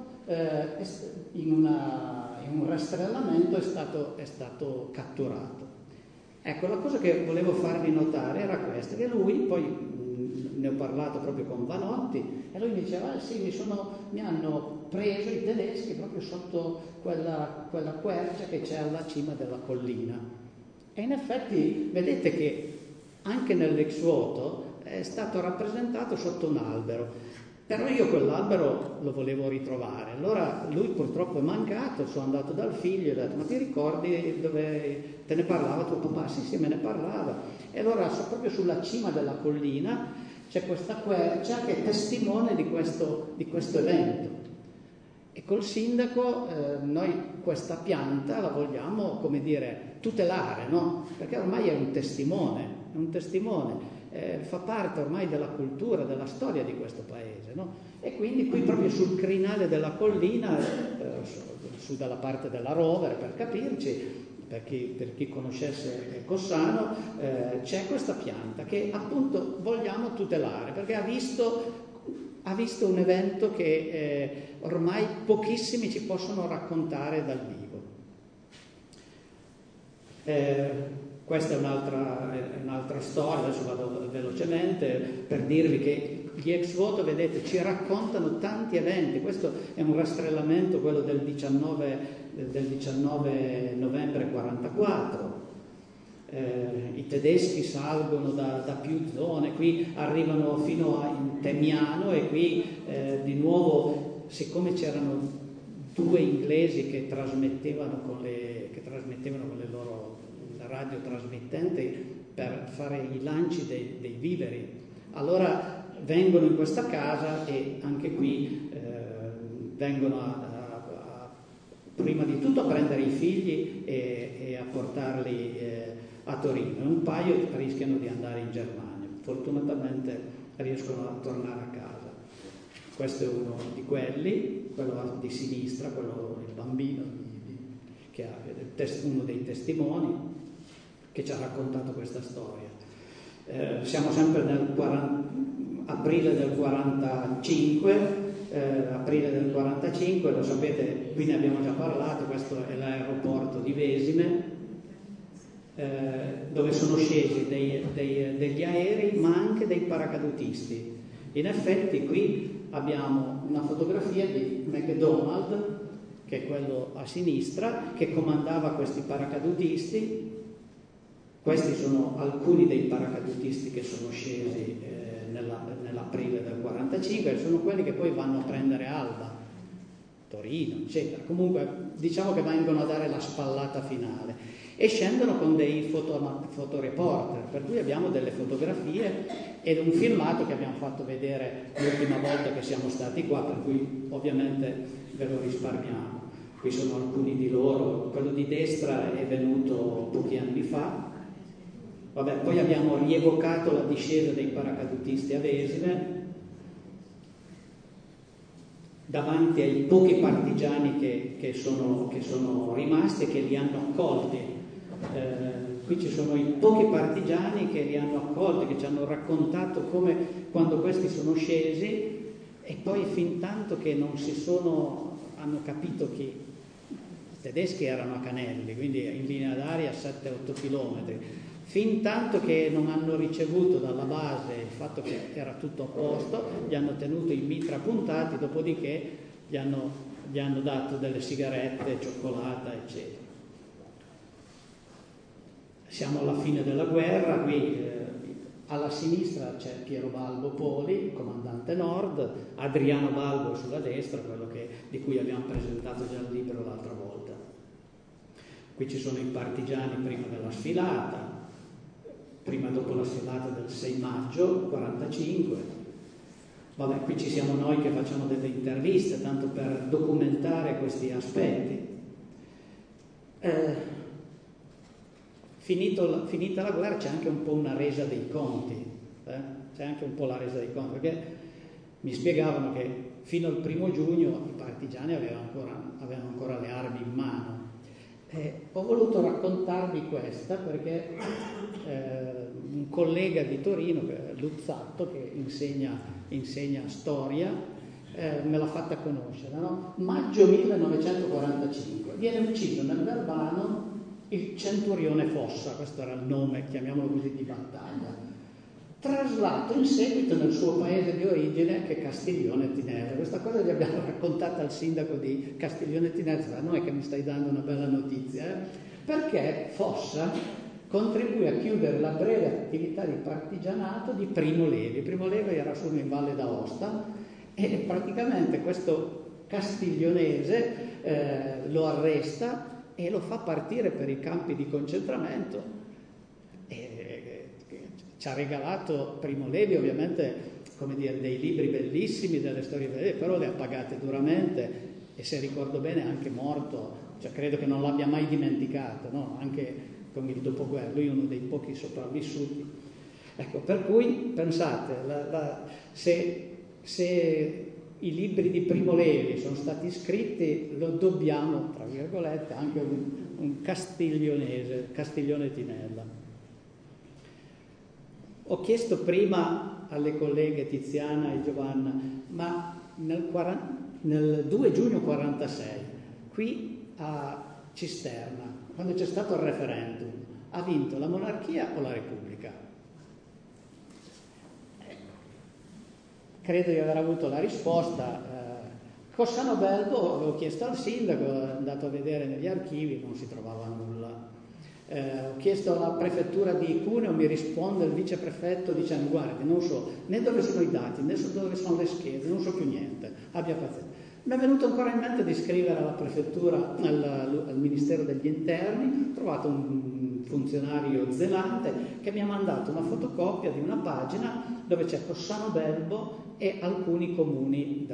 in un rastrellamento è stato catturato. Ecco, la cosa che volevo farvi notare era questa, che lui, poi ne ho parlato proprio con Vanotti, e lui mi diceva, sì, mi hanno preso i tedeschi proprio sotto quella quercia che c'è alla cima della collina. E in effetti vedete che anche nell'ex voto è stato rappresentato sotto un albero. Però io quell'albero lo volevo ritrovare. Allora lui purtroppo è mancato, sono andato dal figlio e ho detto, ma ti ricordi dove te ne parlava tuo papà? Sì, me ne parlava. E allora proprio sulla cima della collina c'è questa quercia che è testimone di questo evento. E col sindaco noi questa pianta la vogliamo, come dire, tutelare, no? Perché ormai è un testimone. Fa parte ormai della cultura, della storia di questo paese, no? E quindi qui proprio sul crinale della collina, su dalla parte della Rovere, per capirci, per chi conoscesse Cossano, c'è questa pianta che appunto vogliamo tutelare, perché ha visto un evento che ormai pochissimi ci possono raccontare dal vivo. Questa è un'altra storia, adesso vado velocemente per dirvi che gli ex voto, vedete, ci raccontano tanti eventi. Questo è un rastrellamento, quello del 19 novembre 44. I tedeschi salgono da più zone, qui arrivano fino a Temiano e qui di nuovo, siccome c'erano 2 inglesi che trasmettevano con le loro radiotrasmittenti per fare i lanci dei viveri, allora vengono in questa casa e anche qui vengono prima di tutto a prendere i figli e a portarli a Torino. Un paio rischiano di andare in Germania, fortunatamente riescono a tornare a casa. Questo è uno di quelli, quello di sinistra, il bambino che ha uno dei testimoni che ci ha raccontato questa storia. Siamo sempre nel aprile del 45, lo sapete, qui ne abbiamo già parlato, questo è l'aeroporto di Vesime, dove sono scesi degli aerei ma anche dei paracadutisti. In effetti qui abbiamo una fotografia di McDonald, che è quello a sinistra, che comandava questi paracadutisti. Questi sono alcuni dei paracadutisti che sono scesi nell'aprile del 45, sono quelli che poi vanno a prendere Alba, Torino, eccetera. Comunque diciamo che vengono a dare la spallata finale e scendono con dei fotoreporter, per cui abbiamo delle fotografie ed un filmato che abbiamo fatto vedere l'ultima volta che siamo stati qua, per cui ovviamente ve lo risparmiamo. Qui sono alcuni di loro, quello di destra è venuto pochi anni fa. Vabbè, poi abbiamo rievocato la discesa dei paracadutisti a Vesine davanti ai pochi partigiani che sono rimasti e che li hanno accolti. Qui ci sono i pochi partigiani che li hanno accolti, che ci hanno raccontato come quando questi sono scesi e poi fin tanto che non hanno capito che i tedeschi erano a Canelli, quindi in linea d'aria a 7-8 chilometri. Fin tanto che non hanno ricevuto dalla base il fatto che era tutto a posto, gli hanno tenuto i mitra puntati, dopodiché gli hanno dato delle sigarette, cioccolata, eccetera. Siamo alla fine della guerra, qui alla sinistra c'è Piero Balbo Poli, comandante nord, Adriano Balbo sulla destra, quello di cui abbiamo presentato già il libro l'altra volta. Qui ci sono i partigiani prima della sfilata, dopo la sfilata del 6 maggio 45. Vabbè, qui ci siamo noi che facciamo delle interviste, tanto per documentare questi aspetti. Finita la guerra c'è anche un po' una resa dei conti, c'è anche un po' la resa dei conti, perché mi spiegavano che fino al 1 giugno i partigiani avevano ancora le armi in mano. Ho voluto raccontarvi questa perché un collega di Torino, Luzzatto, che insegna storia, me l'ha fatta conoscere, no? Maggio 1945 viene ucciso nel Verbano il centurione Fossa, questo era il nome, chiamiamolo così, di battaglia, traslato in seguito nel suo paese di origine, che è Castiglione Tinelli. Questa cosa gli abbiamo raccontata al sindaco di Castiglione Tinelli, non è che mi stai dando una bella notizia, perché Fossa contribuì a chiudere la breve attività di partigianato di Primo Levi. Primo Levi era solo in Valle d'Aosta e praticamente questo castiglionese lo arresta e lo fa partire per i campi di concentramento. Ci ha regalato Primo Levi ovviamente, come dire, dei libri bellissimi, delle storie belle, però le ha pagate duramente e, se ricordo bene, è anche morto, cioè credo che non l'abbia mai dimenticato, no? Anche con il dopoguerra, lui è uno dei pochi sopravvissuti. Ecco, per cui pensate, se i libri di Primo Levi sono stati scritti, lo dobbiamo, tra virgolette, anche un castiglionese, Castiglione Tinella. Ho chiesto prima alle colleghe Tiziana e Giovanna, ma nel 2 giugno 46, qui a Cisterna, quando c'è stato il referendum, ha vinto la monarchia o la repubblica? Credo di aver avuto la risposta. Cossano Belbo, avevo chiesto al sindaco, è andato a vedere negli archivi, non si trovava nulla. Ho chiesto alla prefettura di Cuneo, mi risponde il viceprefetto dicendo: guardi, non so né dove sono i dati, né so dove sono le schede, non so più niente, abbia pazienza. Mi è venuto ancora in mente di scrivere alla prefettura, al Ministero degli Interni. Ho trovato un funzionario zelante che mi ha mandato una fotocopia di una pagina dove c'è Cossano Belbo e alcuni comuni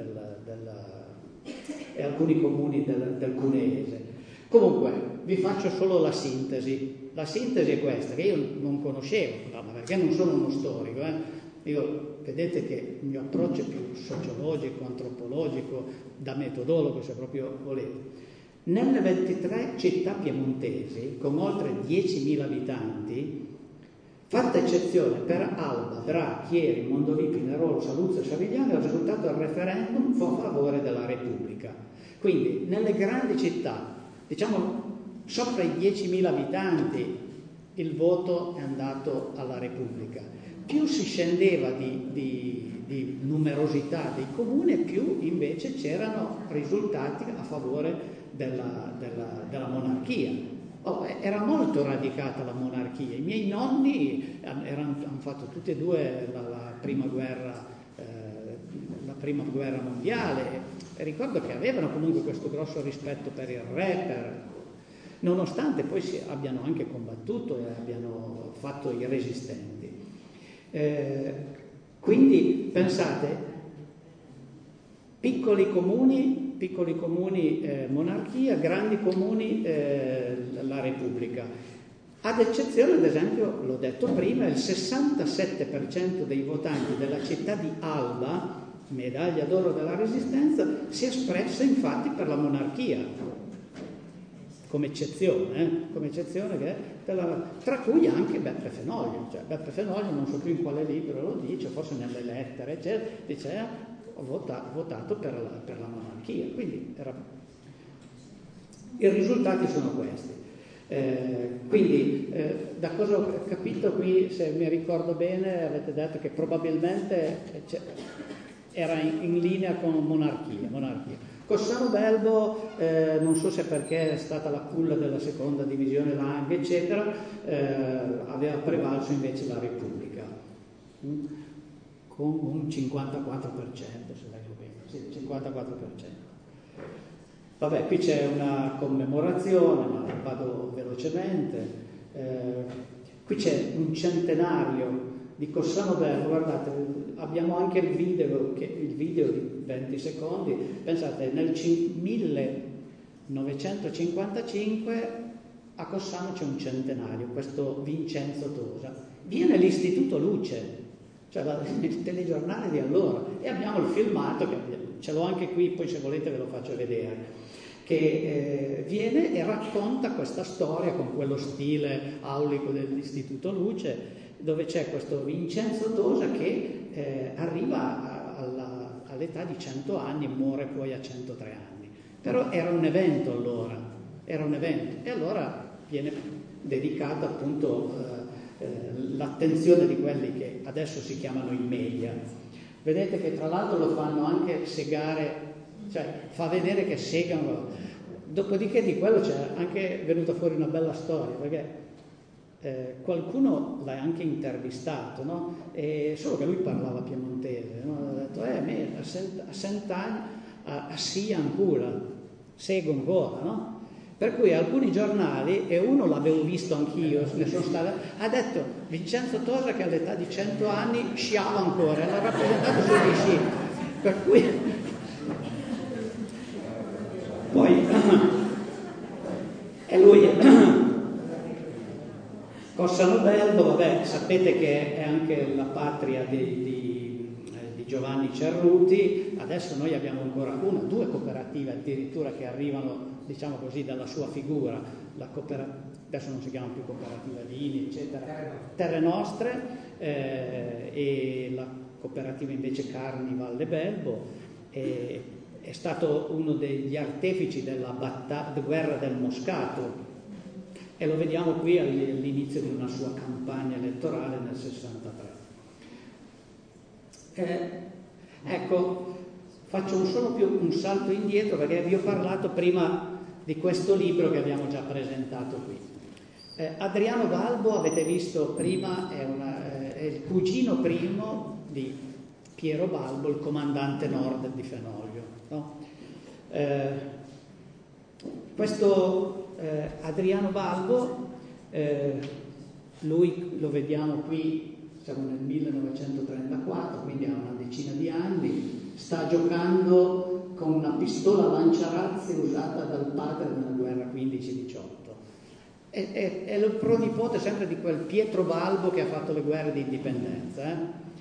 del cuneese. Comunque, vi faccio solo la sintesi. La sintesi è questa, che io non conoscevo, ma perché non sono uno storico. Io, vedete che il mio approccio è più sociologico, antropologico, da metodologo, se proprio volete. Nelle 23 città piemontesi, con oltre 10.000 abitanti, fatta eccezione per Alba, Bra, Chieri, Mondolì, Pinerolo, Saluzzo e Savigliano, il risultato del referendum fu a favore della Repubblica. Quindi, nelle grandi città, diciamo sopra i 10.000 abitanti, il voto è andato alla Repubblica. Più si scendeva di numerosità dei comuni, più invece c'erano risultati a favore della monarchia. Era molto radicata la monarchia. I miei nonni hanno fatto tutti e due la prima guerra mondiale. Ricordo che avevano comunque questo grosso rispetto per il re, nonostante poi abbiano anche combattuto e abbiano fatto i resistenti. Quindi pensate, piccoli comuni monarchia, grandi comuni la Repubblica. Ad eccezione, ad esempio, l'ho detto prima, il 67% dei votanti della città di Alba, medaglia d'oro della Resistenza, si è espressa infatti per la monarchia, come eccezione che tra cui anche Beppe Fenoglio. Cioè Beppe Fenoglio, non so più in quale libro lo dice, forse nelle lettere, eccetera, dice ho votato per la monarchia. Quindi i risultati sono questi. Quindi da cosa ho capito qui, se mi ricordo bene, avete detto che probabilmente era in linea con monarchia. Cossano Belbo, non so se perché è stata la culla della seconda divisione Lang, eccetera, aveva prevalso invece la Repubblica, con un 54%, se leggo bene, sì, 54%. Vabbè, qui c'è una commemorazione, ma vado velocemente. Qui c'è un centenario di Cossano Belbo, guardate, abbiamo anche il video di 20 secondi, pensate, nel 1955 a Cossano c'è un centenario, questo Vincenzo Tosa, viene l'Istituto Luce, cioè il telegiornale di allora, e abbiamo il filmato, che ce l'ho anche qui, poi se volete ve lo faccio vedere, che viene e racconta questa storia con quello stile aulico dell'Istituto Luce, dove c'è questo Vincenzo Tosa che arriva all'età di 100 anni e muore poi a 103 anni. Però era un evento allora, e allora viene dedicata appunto l'attenzione di quelli che adesso si chiamano i media. Vedete che tra l'altro lo fanno anche segare, cioè fa vedere che segano. Dopodiché di quello c'è anche venuta fuori una bella storia, perché qualcuno l'ha anche intervistato, no? Solo che lui parlava piemontese, no? Ha detto, a Sant'Anni a sia ancora, seguo ancora, no? Per cui alcuni giornali, e uno l'avevo visto anch'io, ne sono stato, ha detto Vincenzo Tosa che all'età di 100 anni sciava ancora, l'ha rappresentato sugli sci. Per cui poi e lui Cossano Belbo, vabbè, sapete che è anche la patria di Giovanni Cerruti. Adesso noi abbiamo ancora due cooperative addirittura che arrivano, diciamo così, dalla sua figura. Adesso non si chiama più cooperativa vini, eccetera, Terre Nostre, e la cooperativa invece Carni Valle Belbo. È stato uno degli artefici della guerra del Moscato, e lo vediamo qui all'inizio di una sua campagna elettorale nel 63. Ecco, faccio solo un salto indietro perché vi ho parlato prima di questo libro che abbiamo già presentato qui. Adriano Balbo, avete visto prima, è il cugino primo di Piero Balbo, il comandante nord di Fenoglio, no? Questo Adriano Balbo, lui lo vediamo qui, siamo nel 1934, quindi ha una decina di anni, sta giocando con una pistola lanciarazzi usata dal padre nella guerra 15-18. È il pronipote sempre di quel Pietro Balbo che ha fatto le guerre di indipendenza.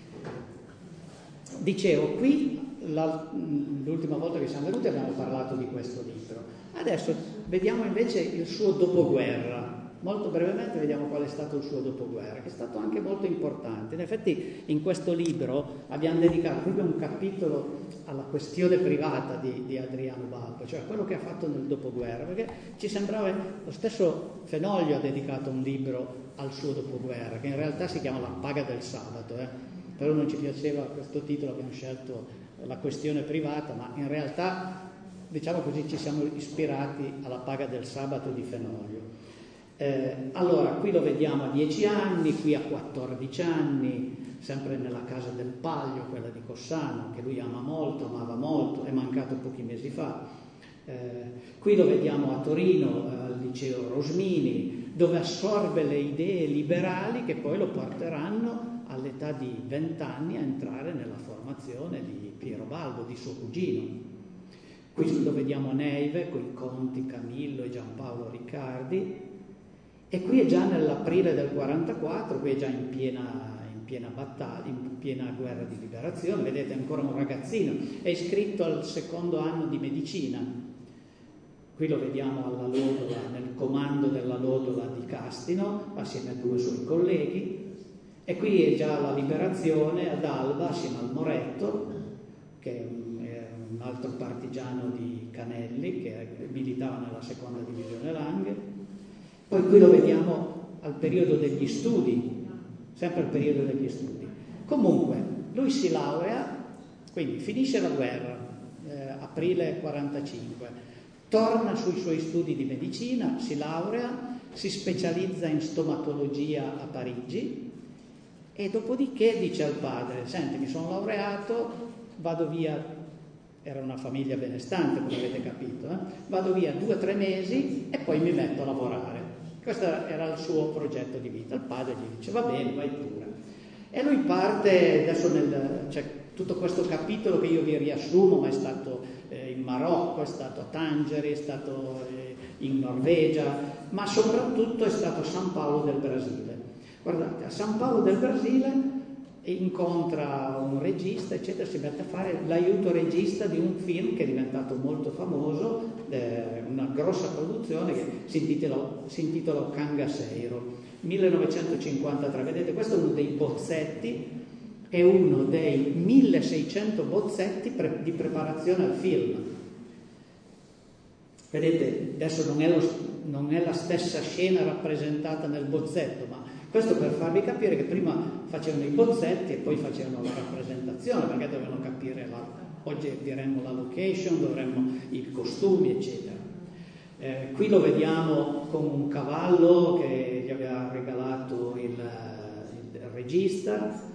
Dicevo, qui l'ultima volta che siamo venuti abbiamo parlato di questo libro. Adesso vediamo invece il suo dopoguerra. Molto brevemente vediamo qual è stato il suo dopoguerra, che è stato anche molto importante. In effetti in questo libro abbiamo dedicato proprio un capitolo alla questione privata di Adriano Balbo, cioè quello che ha fatto nel dopoguerra, perché ci sembrava, lo stesso Fenoglio ha dedicato un libro al suo dopoguerra, che in realtà si chiama La paga del sabato, però non ci piaceva questo titolo, abbiamo scelto La questione privata, ma in realtà, diciamo così, ci siamo ispirati alla paga del sabato di Fenoglio. Allora, qui lo vediamo a 10 anni, qui a 14 anni, sempre nella casa del Paglio, quella di Cossano, che lui amava molto, è mancato pochi mesi fa. Qui lo vediamo a Torino, al liceo Rosmini, dove assorbe le idee liberali che poi lo porteranno all'età di 20 anni a entrare nella formazione di Piero Balbo, di suo cugino. Qui lo vediamo a Neive, con i conti Camillo e Giampaolo Riccardi. E qui è già nell'aprile del 44, qui è già in piena battaglia, in piena guerra di liberazione, vedete, è ancora un ragazzino, è iscritto al secondo anno di medicina. Qui lo vediamo alla Lodola, nel comando della Lodola di Castino, assieme a 2 suoi colleghi, e qui è già la liberazione ad Alba, assieme al Moretto, che è un altro partigiano di Canelli, che militava nella seconda divisione Langhe. Poi qui lo vediamo al periodo degli studi, sempre al periodo degli studi. Comunque, lui si laurea, quindi finisce la guerra, aprile 45, torna sui suoi studi di medicina, si laurea, si specializza in stomatologia a Parigi e dopodiché dice al padre: senti, mi sono laureato, vado via, era una famiglia benestante come avete capito, vado via 2 o 3 mesi e poi mi metto a lavorare. Questo era il suo progetto di vita. Il padre gli dice: va bene, vai pure. E lui parte, adesso c'è tutto questo capitolo che io vi riassumo, ma è stato in Marocco, è stato a Tangeri, è stato in Norvegia, ma soprattutto è stato a San Paolo del Brasile. Guardate, a San Paolo del Brasile incontra un regista, eccetera, si mette a fare l'aiuto regista di un film che è diventato molto famoso, una grossa produzione che si intitola Cangaceiro, 1953. Vedete, questo è uno dei bozzetti, è uno dei 1600 bozzetti di preparazione al film. Vedete, adesso non è la stessa scena rappresentata nel bozzetto, ma questo per farvi capire che prima facevano i bozzetti e poi facevano la rappresentazione, perché dovevano capire oggi diremmo la location, i costumi, eccetera. Qui lo vediamo con un cavallo che gli aveva regalato il regista.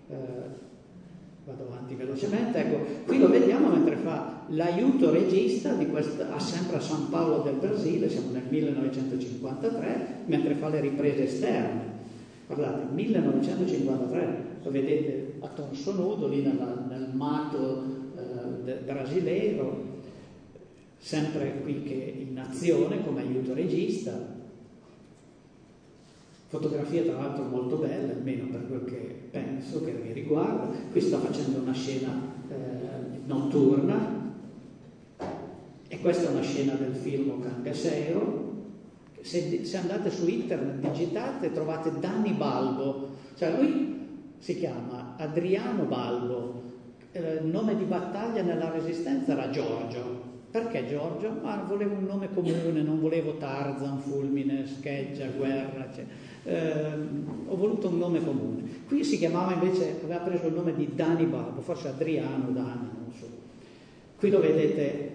Vado avanti velocemente. Ecco, qui lo vediamo mentre fa l'aiuto regista sempre a San Paolo del Brasile, siamo nel 1953, mentre fa le riprese esterne. Guardate, 1953, lo vedete a torso nudo lì nel mato brasileiro, sempre qui che in azione come aiuto regista. Fotografia tra l'altro molto bella, almeno per quel che penso, che mi riguarda. Qui sta facendo una scena notturna, e questa è una scena del film Cangaceiro. Se andate su internet, digitate, trovate Danny Balbo, cioè lui si chiama Adriano Balbo, il nome di battaglia nella Resistenza era Giorgio, Perché Giorgio? Ma volevo un nome comune, non volevo Tarzan, Fulmine, Scheggia, Guerra, ho voluto un nome comune. Qui si chiamava invece, aveva preso il nome di Dani Balbo, forse Adriano Dani, non so. Qui lo vedete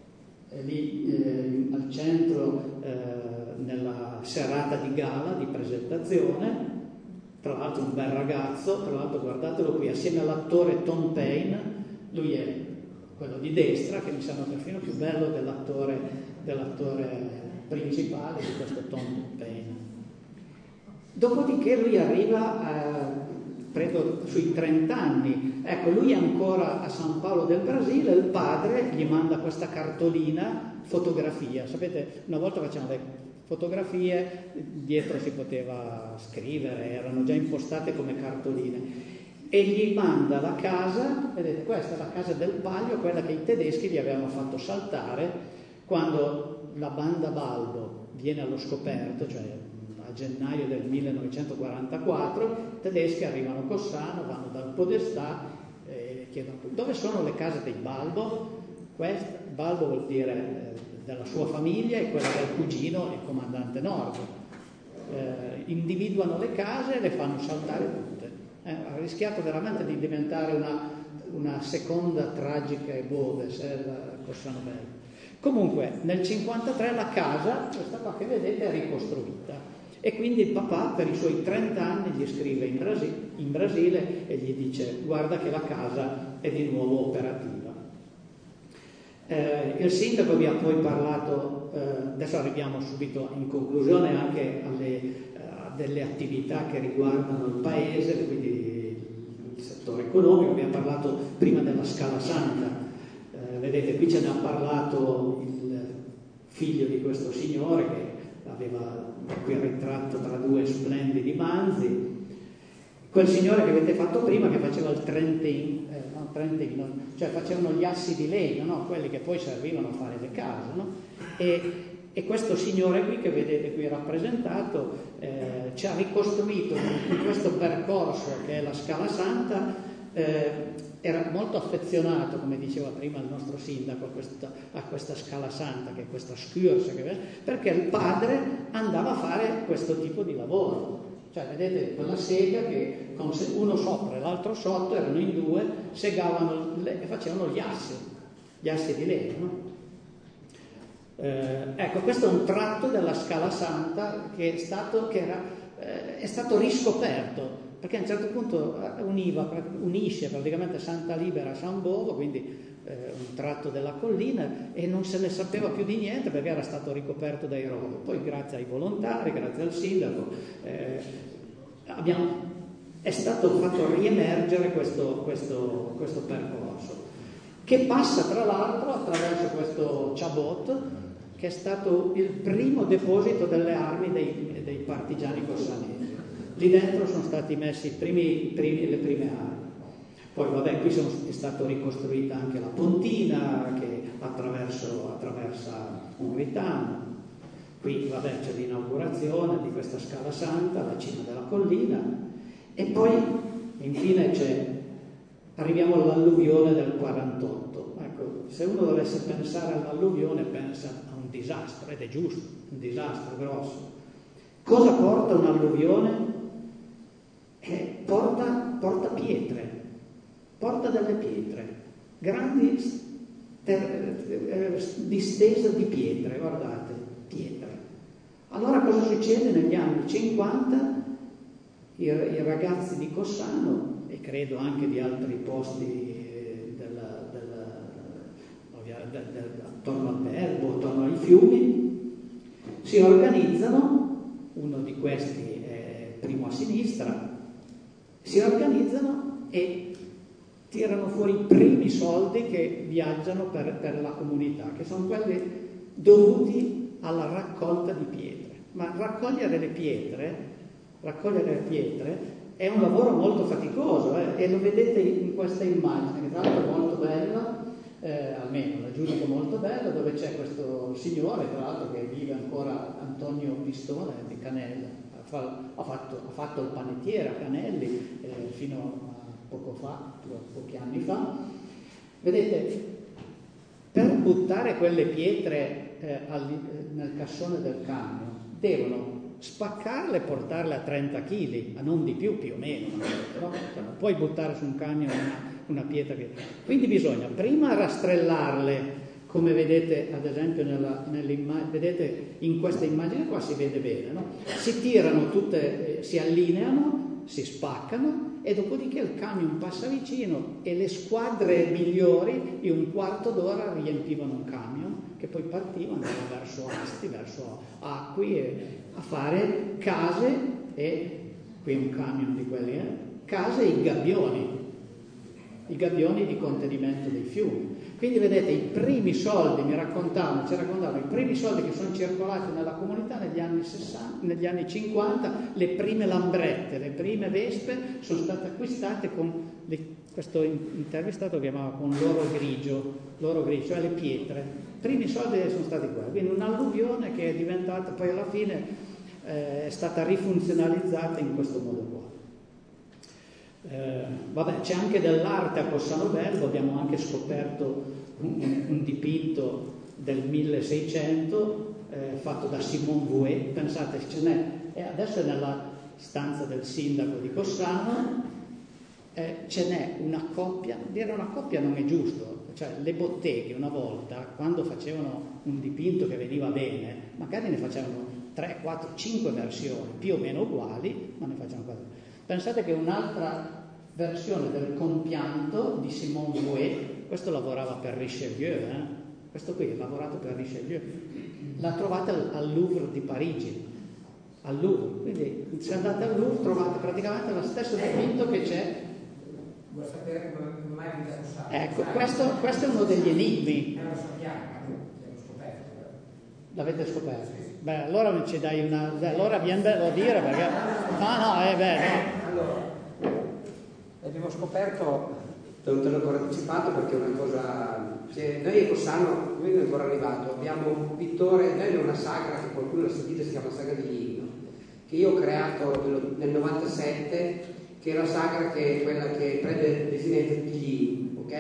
lì al centro, nella serata di gala, di presentazione, tra l'altro un bel ragazzo, tra l'altro guardatelo qui, assieme all'attore Tom Paine, lui è quello di destra, che mi sembra perfino più bello dell'attore principale di questo Tom Paine. Dopodiché lui arriva, credo, sui 30 anni. Ecco, lui è ancora a San Paolo del Brasile, il padre gli manda questa cartolina, fotografia. Sapete, una volta facevano le fotografie, dietro si poteva scrivere, erano già impostate come cartoline. E gli manda la casa, vedete, questa è la casa del Paglio, quella che i tedeschi gli avevano fatto saltare quando la banda Balbo viene allo scoperto, cioè a gennaio del 1944, i tedeschi arrivano a Cossano, vanno dal Podestà e chiedono dove sono le case dei Balbo. Balbo vuol dire della sua famiglia e quella del cugino, il comandante Nord. Individuano le case e le fanno saltare tutte. Ha rischiato veramente di diventare una seconda tragica Boves, la Cossano Bello. Comunque nel 1953 la casa, questa qua che vedete, è ricostruita e quindi il papà per i suoi 30 anni gli scrive in Brasile e gli dice: guarda che la casa è di nuovo operativa. Il sindaco vi ha poi parlato, adesso arriviamo subito in conclusione anche delle attività che riguardano il paese, quindi il settore economico. Vi ha parlato prima della Scala Santa, vedete qui ce ne ha parlato il figlio di questo signore che aveva qui il ritratto tra due splendidi manzi, quel signore che avete fatto prima che faceva il cioè facevano gli assi di legno, no? Quelli che poi servivano a fare le case, no? E questo signore qui che vedete qui rappresentato ci ha ricostruito in questo percorso che è la Scala Santa. Era molto affezionato, come diceva prima il nostro sindaco, a questa Scala Santa, che è questa schiursa, perché il padre andava a fare questo tipo di lavoro. Cioè vedete quella sega che con uno sopra e l'altro sotto, erano in due, segavano e facevano gli assi di legno, no? Ecco, questo è un tratto della Scala Santa che è stato riscoperto, perché a un certo punto unisce praticamente Santa Libera a San Bovo, quindi un tratto della collina, e non se ne sapeva più di niente perché era stato ricoperto dai roveri. Poi grazie ai volontari, grazie al sindaco, è stato fatto riemergere questo percorso, che passa tra l'altro attraverso questo Chabot, che è stato il primo deposito delle armi dei partigiani cossanesi. Lì dentro sono stati messi le prime armi. Poi vabbè, qui è stata ricostruita anche la pontina che attraversa un ritano. Qui vabbè c'è l'inaugurazione di questa Scala Santa, la cima della collina, e poi infine arriviamo all'alluvione del 48. Ecco, se uno dovesse pensare all'alluvione pensa a un disastro, ed è giusto, un disastro grosso. Cosa porta un'alluvione? Porta pietre, porta delle pietre, grandi distesa di pietre, guardate, pietre. Allora cosa succede negli anni 50? I ragazzi di Cossano, e credo anche di altri posti attorno al Belbo, attorno ai fiumi, si organizzano, uno di questi è primo a sinistra, si organizzano e tirano fuori i primi soldi che viaggiano per la comunità, che sono quelli dovuti alla raccolta di pietre. Ma raccogliere le pietre è un lavoro molto faticoso, e lo vedete in questa immagine, che tra l'altro è molto bella, almeno la giudico molto bella, dove c'è questo signore, tra l'altro che vive ancora, Antonio Pistone di Canella, ha fatto il panettiere a Canelli fino a pochi anni fa. Vedete, per buttare quelle pietre nel cassone del camion, devono spaccarle e portarle a 30 kg, ma non di più o meno, no? Cioè, non puoi buttare su un camion una pietra quindi bisogna prima rastrellarle, come vedete ad esempio vedete in questa immagine qua, si vede bene, no? Si tirano tutte, si allineano, si spaccano e dopodiché il camion passa vicino e le squadre migliori in un quarto d'ora riempivano un camion che poi partiva, andava verso Asti, verso Acqui, a fare case, e qui un camion di quelli, case e i gabbioni di contenimento dei fiumi. Quindi vedete i primi soldi, ci raccontavano i primi soldi che sono circolati nella comunità negli anni 60, negli anni 50, le prime lambrette, le prime vespe sono state acquistate con questo intervistato chiamava con l'oro grigio, cioè le pietre. I primi soldi sono stati quelli, quindi un'alluvione che è diventata poi alla fine è stata rifunzionalizzata in questo modo qua. C'è anche dell'arte a Cossano Bello, abbiamo anche scoperto un dipinto del 1600 fatto da Simone Vouet. Pensate, adesso è nella stanza del sindaco di Cossano, ce n'è una coppia, dire una coppia non è giusto, cioè le botteghe una volta quando facevano un dipinto che veniva bene magari ne facevano 3, 4, 5 versioni più o meno uguali, ma ne facevano 4. Pensate che un'altra versione del compianto di Simone Vouet, questo lavorava per Richelieu, questo qui ha lavorato per Richelieu, la trovate al Louvre di Parigi, al Louvre, quindi se andate al Louvre trovate praticamente lo stesso dipinto che c'è. Vuoi sapere come mai vi è passato? Ecco, questo è uno degli enigmi. Lo sappiamo, l'abbiamo scoperto. L'avete scoperto? Beh, allora ci dai una... allora viene bello a dire perché... No. Allora, abbiamo scoperto, non te l'ho ancora anticipato perché è una cosa... Cioè, noi a Cossano, non è ancora arrivato, abbiamo un pittore, noi abbiamo una sagra che qualcuno l'ha sentita, si chiama Sagra di Ligno, che io ho creato nel 97, che è la sagra che è quella che prende desinenza di Ligno, ok?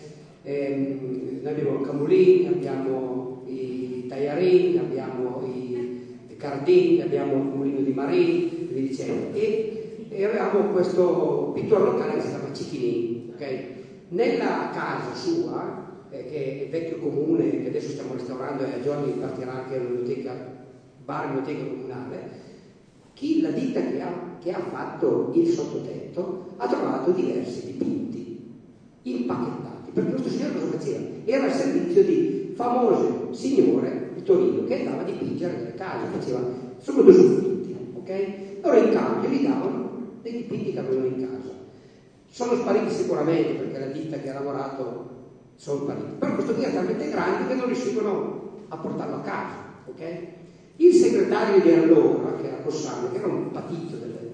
Noi abbiamo Camulini, abbiamo i Taiarini, abbiamo i Cardini, abbiamo il Mulino di Marini, e vi dicevo. E avevamo questo pittore locale che si chiama Cicchini, ok? Nella casa sua, che è il vecchio comune, che adesso stiamo restaurando e a giorni partirà anche una biblioteca comunale, la ditta che ha fatto il sottotetto ha trovato diversi dipinti impacchettati, perché questo signore cosa faceva? Era al servizio di famoso signore di Torino che andava a dipingere delle case, faceva solo 2 soffitti, ok? Allora in cambio gli davano dei dipinti che avevano in casa. Sono spariti sicuramente perché la ditta che ha lavorato sono spariti, però questo qui è talmente grande che non riuscivano a portarlo a casa, ok? Il segretario di allora, che era Cossano, che era un patito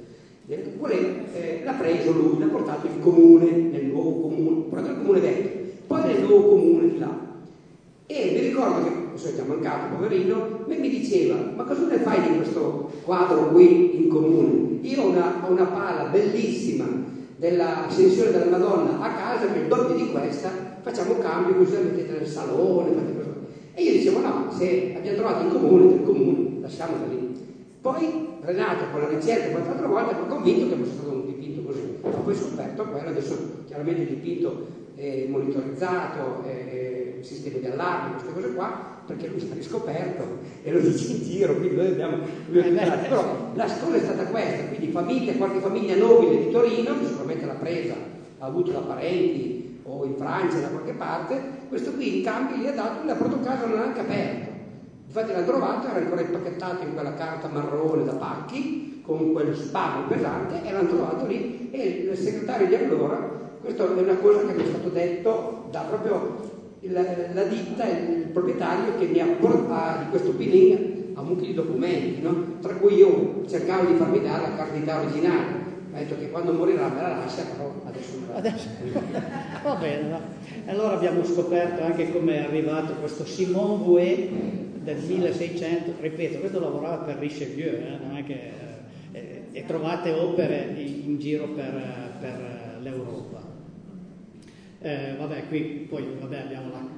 l'ha preso lui, l'ha portato in comune, nel nuovo comune, portato il comune vecchio, poi nel nuovo comune di là. E mi ricordo che, non so, è già mancato, poverino, mi diceva: ma cosa ne fai di questo quadro qui in comune? Io ho una pala bellissima dell'ascensione della Madonna a casa, che è il doppio di questa, facciamo cambio, così la mettete nel salone, fate questo. E io dicevo: no, se abbiamo trovato il comune del comune, lasciamolo lì. Poi Renato, con la ricerca qualche altra volta, mi ha convinto che fosse stato un dipinto così. Ho poi scoperto quello, adesso chiaramente il dipinto è monitorizzato, sistemi di allarme, queste cose qua, perché lui sta riscoperto e lo dice in giro, quindi noi abbiamo... Però la storia è stata questa, quindi qualche famiglia nobile di Torino, che sicuramente l'ha presa, ha avuto da parenti o in Francia da qualche parte, questo qui in cambio gli ha dato, l'ha portato a casa, non l'ha anche aperto. Infatti l'ha trovato, era ancora impacchettato in quella carta marrone da pacchi, con quel spago pesante, e l'hanno trovato lì, e il segretario di allora, questo è una cosa che mi è stato detto da proprio la ditta, il proprietario che mi ha portato di questo pinning a mucchi di documenti, no? Tra cui io cercavo di farmi dare la carta d'identità originale. Ha detto che quando morirà me la lascia, però adesso non la lascia. Va bene, no? Allora abbiamo scoperto anche come è arrivato questo Simone Vouet del 1600, ripeto, questo lavorava per Richelieu, non è che e trovate opere in giro per l'Europa. Qui poi abbiamo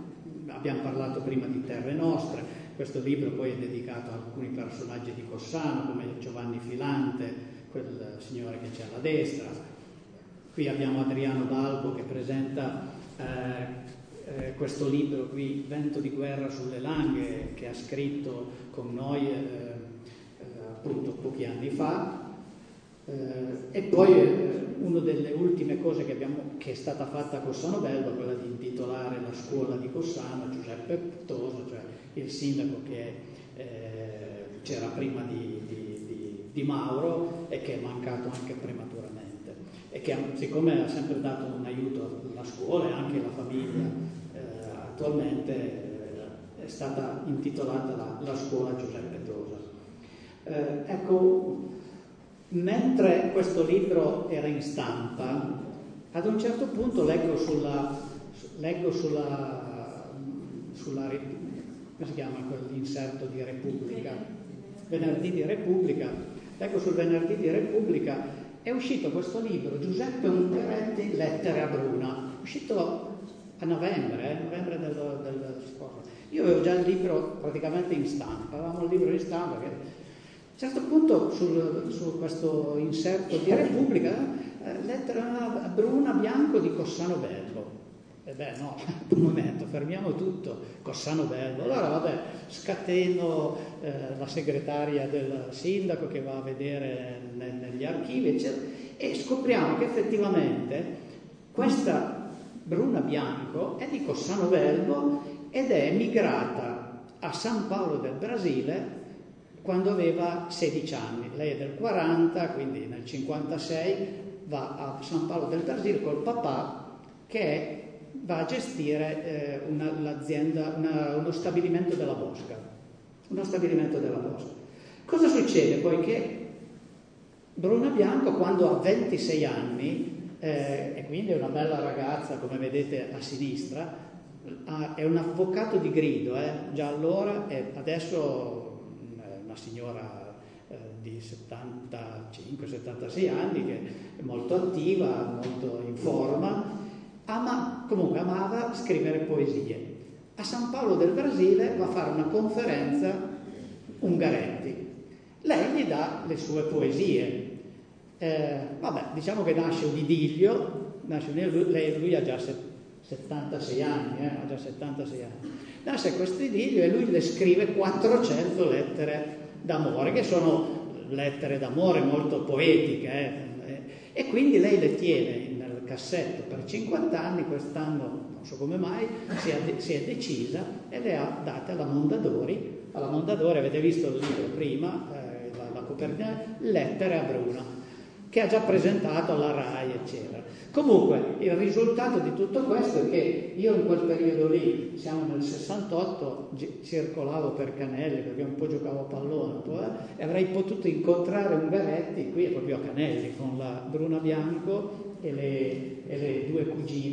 abbiamo parlato prima di Terre Nostre, questo libro poi è dedicato a alcuni personaggi di Cossano come Giovanni Filante, quel signore che c'è alla destra. Qui abbiamo Adriano Balbo che presenta questo libro qui, Vento di guerra sulle Langhe, che ha scritto con noi appunto pochi anni fa. E poi una delle ultime cose che è stata fatta a Cossano Bello è quella di intitolare la scuola di Cossano a Giuseppe Tosa, cioè il sindaco che c'era prima di Mauro e che è mancato anche prematuramente, e che siccome ha sempre dato un aiuto alla scuola e anche alla famiglia, attualmente è stata intitolata la scuola Giuseppe Tosa. Ecco, mentre questo libro era in stampa, ad un certo punto leggo sulla come si chiama quell'inserto di Repubblica? Venerdì di Repubblica. Leggo sul Venerdì di Repubblica, è uscito questo libro, Giuseppe Ungaretti, Lettere a Bruna, uscito a novembre del scorso. Io avevo già il libro praticamente in stampa, avevamo il libro in stampa che... A un certo punto su questo inserto di Repubblica, lettera a Bruna Bianco di Cossano Bello. E beh no, un momento, fermiamo tutto, Cossano Bello. Allora vabbè, scateno la segretaria del sindaco che va a vedere negli archivi, eccetera, e scopriamo che effettivamente questa Bruna Bianco è di Cossano Bello ed è emigrata a San Paolo del Brasile quando aveva 16 anni. Lei è del 40, quindi nel 56 va a San Paolo del Brasile col papà che va a gestire l'azienda, uno stabilimento della Bosca. Cosa succede? Poi che Bruna Bianco, quando ha 26 anni, e quindi è una bella ragazza, come vedete a sinistra, è un avvocato di grido, già allora, e adesso una signora di 75-76 anni che è molto attiva, molto in forma, comunque amava scrivere poesie. A San Paolo del Brasile va a fare una conferenza Ungaretti. Lei gli dà le sue poesie. Diciamo che nasce un idillio, lui ha già 76 anni, nasce questo idillio e lui le scrive 400 lettere d'amore, che sono lettere d'amore molto poetiche, e quindi lei le tiene nel cassetto per 50 anni. Quest'anno, non so come mai, si è decisa e le ha date alla Mondadori. Alla Mondadori, avete visto il libro prima, la copertina, Lettere a Bruna, che ha già presentato alla RAI, eccetera. Comunque, il risultato di tutto questo è che io in quel periodo lì, siamo nel 68, circolavo per Canelli, perché un po' giocavo a pallone, e avrei potuto incontrare Ungaretti qui proprio a Canelli, con la Bruna Bianco e le due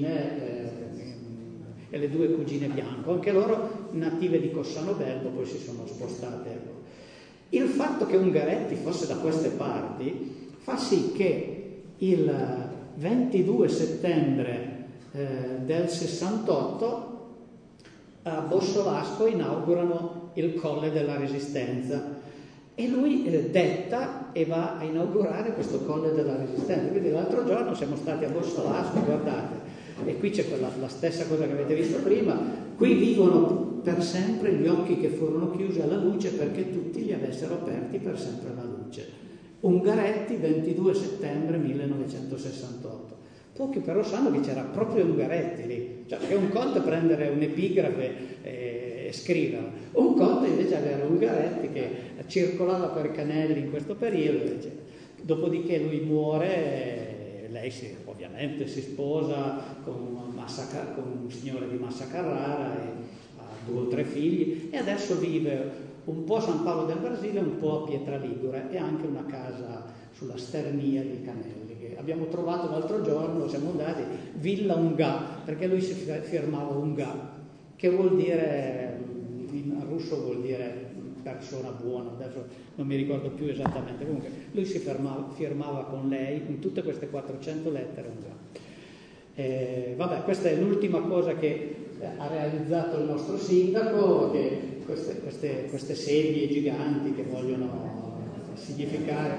cugine Bianco, anche loro native di Cossano Bello, poi si sono spostate. Il fatto che Ungaretti fosse da queste parti fa sì che il 22 settembre del 68 a Bossolasco inaugurano il Colle della Resistenza e lui detta e va a inaugurare questo Colle della Resistenza. Quindi l'altro giorno siamo stati a Bossolasco, guardate, e qui c'è la stessa cosa che avete visto prima. Qui vivono per sempre gli occhi che furono chiusi alla luce perché tutti li avessero aperti per sempre alla luce. Ungaretti, 22 settembre 1968. Pochi però sanno che c'era proprio Ungaretti lì, cioè che un conto è prendere un'epigrafe e scriverla, un conto invece avere Ungaretti che circolava per Canelli in questo periodo, eccetera. Dopodiché lui muore, lei ovviamente si sposa con un signore di Massa Carrara e ha 2 o 3 figli e adesso vive un po' a San Paolo del Brasile, un po' a Pietraligure e anche una casa sulla Sternia di Canelli che abbiamo trovato l'altro giorno, siamo andati, Villa Unga, perché lui si firmava Unga, che vuol dire, in russo vuol dire persona buona, adesso non mi ricordo più esattamente, comunque lui si firmava con lei in tutte queste 400 lettere Unga. Vabbè, questa è l'ultima cosa che ha realizzato il nostro sindaco, che queste sedie giganti che vogliono significare.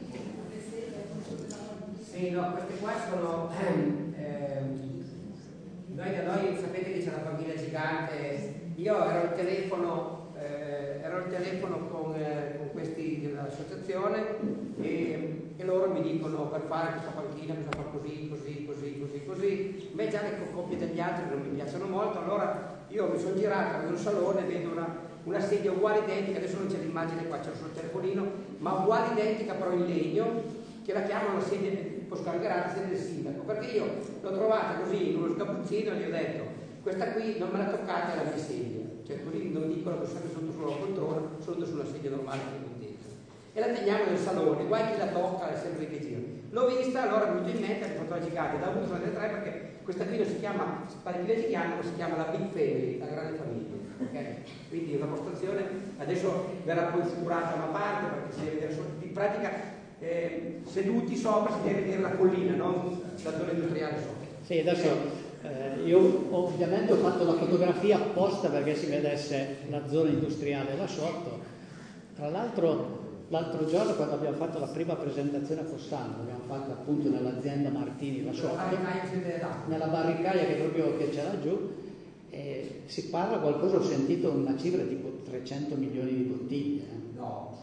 Sì, no, queste qua sono da noi sapete che c'è la bambina gigante. Io ero al telefono con questi dell'associazione e loro mi dicono per fare questa panchina bisogna fare così. A me già le coppie degli altri non mi piacciono molto, allora io mi sono girato in un salone e vedo una sedia uguale identica, adesso non c'è l'immagine qua, c'è sul telefonino, ma uguale identica però in legno, che la chiamano sedia tipo scargherata, sedia del sindaco, perché io l'ho trovata così in uno sgabuzzino e gli ho detto questa qui non me la toccate, è la mia sedia, cioè così non dicono che sono sotto sulla poltrona, sono sulla sedia normale che contento. E la teniamo nel salone, guai chi la tocca, è sempre lì che gira. L'ho vista, allora è venuto in mente che ho fatto la gigante da 1 a 3 perché questa qui non si chiama panchina gigante, ma si chiama la Big Family, la grande famiglia. Okay? Quindi una postazione, adesso verrà poi figurata una parte perché si deve vedere in pratica seduti sopra si deve vedere la collina, no? La zona industriale sopra. Sì, adesso io ovviamente ho fatto la fotografia apposta perché si vedesse la zona industriale là sotto. Tra l'altro l'altro giorno quando abbiamo fatto la prima presentazione a Fossano, l'abbiamo fatta appunto nell'azienda Martini là sotto, nella barricaia che c'è laggiù, si parla qualcosa, ho sentito una cifra tipo 300 milioni di bottiglie. No,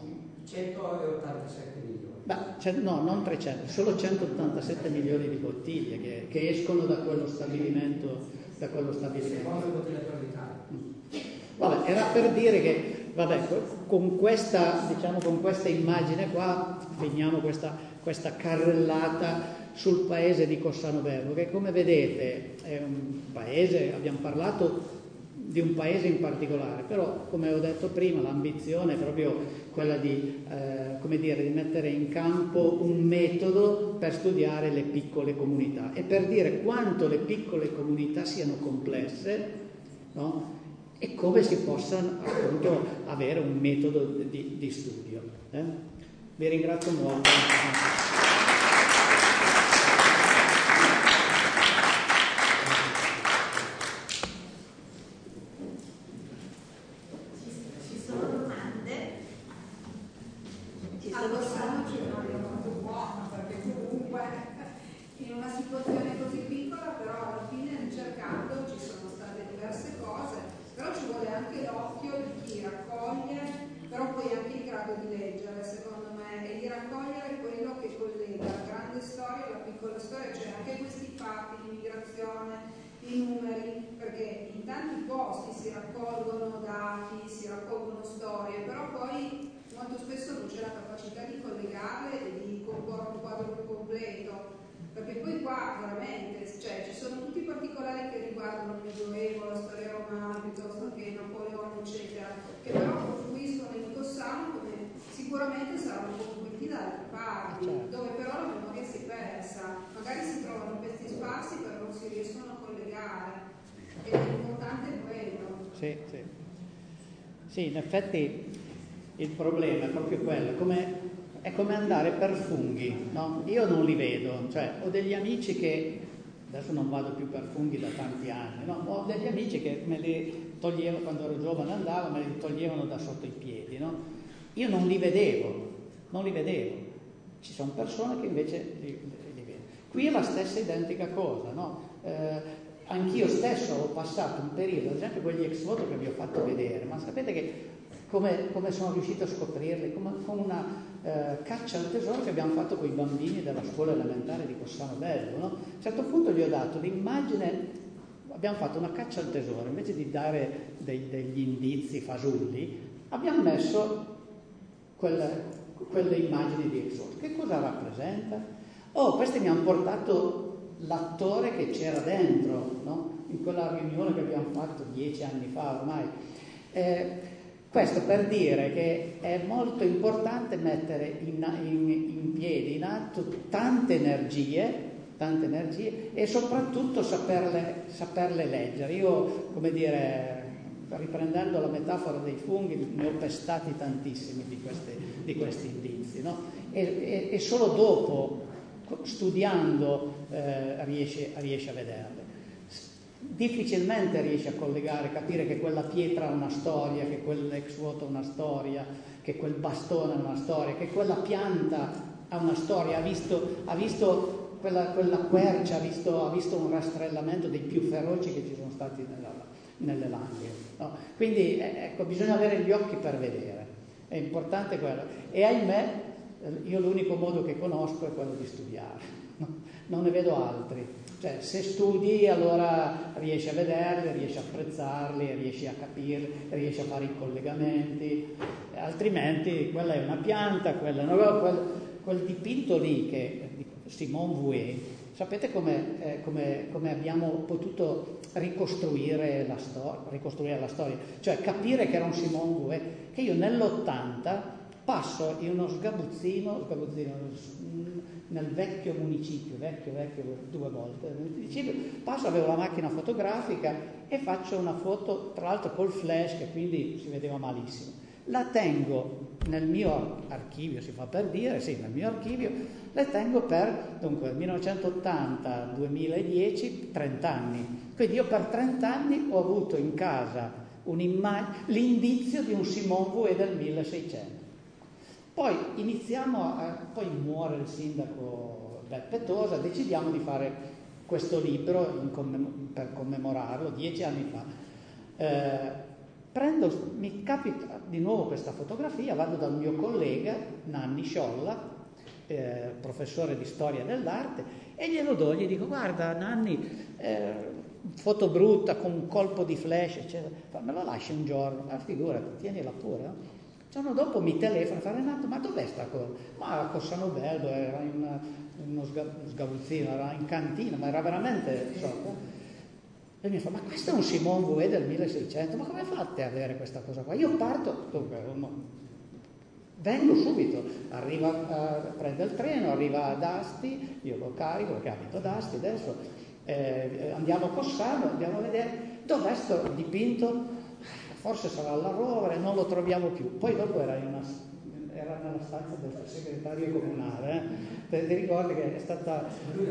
187 milioni. No, non 300, solo 187 milioni di bottiglie che escono da quello stabilimento. Secondo il contenitore d'Italia. Vabbè, era per dire che con questa immagine qua finiamo questa carrellata sul paese di Cossano Bello, che come vedete è un paese, abbiamo parlato di un paese in particolare, però come ho detto prima l'ambizione è proprio quella di mettere in campo un metodo per studiare le piccole comunità e per dire quanto le piccole comunità siano complesse, no? E come si possano appunto avere un metodo di studio. Vi ringrazio molto. Ci sono domande? A Cossano ci troviamo molto buona, perché comunque in una situazione così piccola, però alla fine ricercando ci sono state diverse cose. Però ci vuole anche l'occhio di chi raccoglie, però poi anche il grado di leggere, secondo me, e di raccogliere quello che collega la grande storia e la piccola storia, cioè anche questi fatti di migrazione, i numeri, perché in tanti posti si raccolgono dati, si raccolgono storie, però poi molto spesso non c'è la capacità di collegarle e di comporre un quadro più completo. Perché poi qua veramente ci sono tutti i particolari che riguardano il Medioevo, la storia romana, piuttosto che Napoleone, eccetera, che però confluiscono in Cossano come sicuramente saranno confluiti da altre parti, dove però la memoria si è persa. Magari si trovano pezzi sparsi però non si riescono a collegare. Ed è importante quello. Sì, in effetti il problema è proprio quello, è come andare per funghi, no? Io non li vedo, cioè ho degli amici che, adesso non vado più per funghi da tanti anni, no? Ho degli amici che me li toglievano, quando ero giovane andavo, me li toglievano da sotto i piedi, no? Io non li vedevo, ci sono persone che invece li vedono. Qui è la stessa identica cosa, no? Anch'io stesso ho passato un periodo, ad esempio quegli ex voto che vi ho fatto vedere, ma sapete che come sono riuscito a scoprirli, con una caccia al tesoro che abbiamo fatto con i bambini della scuola elementare di Cossano Bello, no? A un certo punto gli ho dato l'immagine, abbiamo fatto una caccia al tesoro, invece di dare degli indizi fasulli, abbiamo messo quelle immagini di Exodo. Che cosa rappresenta? Questi mi hanno portato l'attore che c'era dentro, no? In quella riunione che abbiamo fatto 10 anni fa ormai. Questo per dire che è molto importante mettere in piedi, in atto tante energie e soprattutto saperle leggere. Io, riprendendo la metafora dei funghi, ne ho pestati tantissimi di questi indizi, no? E solo dopo, studiando, riesce a vederle. difficilmente riesci a collegare, capire che quella pietra ha una storia, che quell'ex vuoto ha una storia, che quel bastone ha una storia, che quella pianta ha una storia, ha visto quella quercia, ha visto un rastrellamento dei più feroci che ci sono stati nelle Langhe, no? Quindi ecco, bisogna avere gli occhi per vedere, è importante quello. E ahimè, io l'unico modo che conosco è quello di studiare, no? Non ne vedo altri. Cioè, se studi allora riesci a vederli, riesci a apprezzarli, riesci a capirli, riesci a fare i collegamenti, altrimenti quella è una pianta, quel dipinto lì che Simone Vouet, sapete come abbiamo potuto ricostruire la storia? Cioè capire che era un Simone Vouet, che io nell'80 passo in uno sgabuzzino nel vecchio municipio, vecchio 2 volte, passo, avevo la macchina fotografica e faccio una foto, tra l'altro col flash, che quindi si vedeva malissimo. La tengo nel mio archivio, si fa per dire, sì, nel mio archivio, le tengo per, dunque, 1980-2010, 30 anni. Quindi io per 30 anni ho avuto in casa l'indizio di un Simone Vouet del 1600. Poi poi muore il sindaco Beppe Tosa, decidiamo di fare questo libro per commemorarlo 10 anni fa. Mi capita di nuovo questa fotografia, vado dal mio collega Nanni Sciolla, professore di storia dell'arte, e glielo do, gli dico: guarda Nanni, foto brutta con un colpo di flash, eccetera, me lo lasci un giorno? Figurati, tienila pure, no? Il giorno dopo mi telefona e fa: Renato, ma dov'è sta cosa? Ma a Cossano Bello, era in uno sgabuzzino, era in cantina, ma era veramente sotto. E mi fa: ma questo è un Simone Vouet del 1600, ma come fate a avere questa cosa qua? Io parto, vengo subito, prende il treno, arriva ad Asti, io lo carico perché abito ad Asti adesso, andiamo a Cossano, andiamo a vedere dov'è sto dipinto. Forse sarà alla Rovere, non lo troviamo più. Poi dopo era nella stanza del segretario comunale. Ti ricordi che è stata...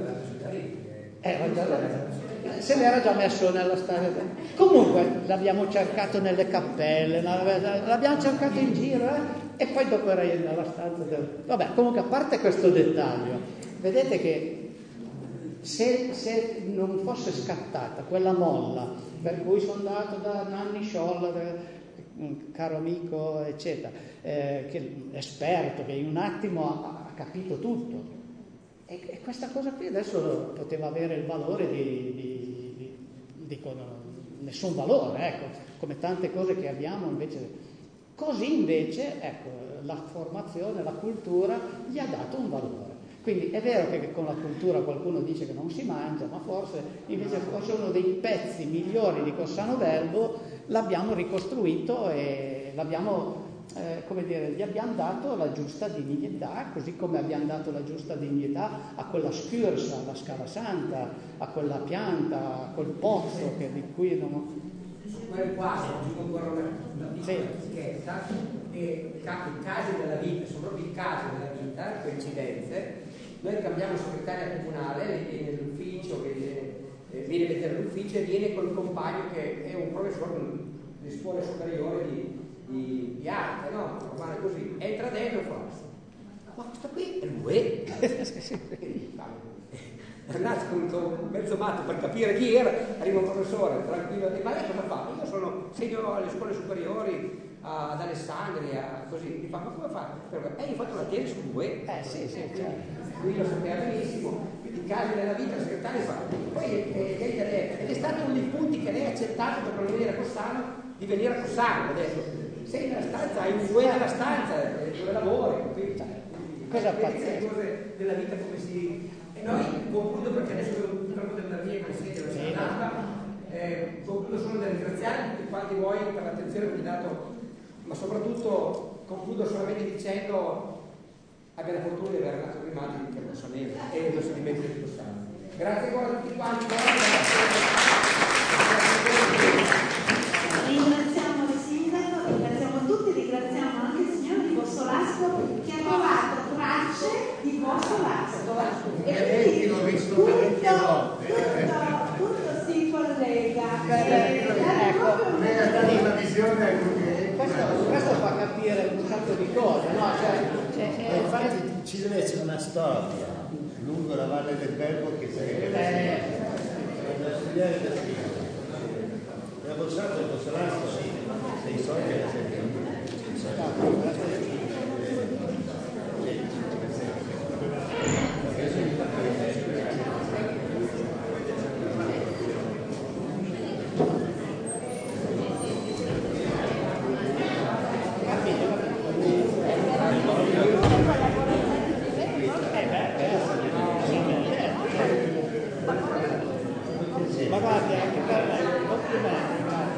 se l'era già messo nella stanza. Comunque l'abbiamo cercato nelle cappelle, l'abbiamo cercato in giro, e poi dopo era nella stanza del... Vabbè, comunque, a parte questo dettaglio, vedete che se non fosse scattata quella molla per cui sono andato da Nanni Sciolla, un caro amico, eccetera, che esperto, che in un attimo ha capito tutto, e questa cosa qui adesso poteva avere il valore nessun valore, ecco, come tante cose che abbiamo invece. Così invece, ecco, la formazione, la cultura gli ha dato un valore. Quindi è vero che con la cultura qualcuno dice che non si mangia, ma forse invece uno dei pezzi migliori di Cossano Bello l'abbiamo ricostruito e gli abbiamo dato la giusta dignità, così come abbiamo dato la giusta dignità a quella scursa, alla Scala Santa, a quella pianta, a quel pozzo di cui non... Quel quadro, ancora una piccola etichetta, i casi della vita, sono proprio i casi della vita, coincidenze. Noi cambiamo segretaria comunale, lei viene nell'ufficio, viene a vedere l'ufficio e viene col compagno che è un professore delle scuole superiori di arte, no? Normale così. Entra dentro e fa: ma questo qui è lui? Renato, con mezzo matto per capire chi era, arriva un professore tranquillo, ma lei cosa fa? Io segno alle scuole superiori ad Alessandria, così. Mi fa: ma come fa? Io ho fatto una tesi su lui. Sì, certo. Lui lo sapeva benissimo, quindi i casi della vita, il segretario fa. Poi ed è stato uno dei punti che lei ha accettato per non venire a Cossano, di venire a Cossano. Adesso sei nella stanza, hai un buon nella stanza dove lavori, cosa pazzesca. Cose della vita come si... E noi concludo, perché adesso purtroppo devo andare via con le sedie, la giornata, concludo solo da ringraziare tutti quanti voi per l'attenzione che mi dato, ma soprattutto concludo solamente dicendo: abbia la fortuna di aver Renato Grimaldi che non so niente e non si dimentica di Cossano. Grazie ancora a tutti quanti. Ringraziamo il sindaco, ringraziamo tutti, ringraziamo anche il signore di Bossolasco che ha trovato tracce di Bossolasco, e quindi tutto si collega. Ecco, lei ha dato una visione anche questo fa capire un sacco di cose, no? infatti ci deve essere una storia lungo la valle del Belvo che sarebbe da studiare da prima. La Bossato e Bossalasco sei soldi alla Ma guarda, anche per me, complimenti.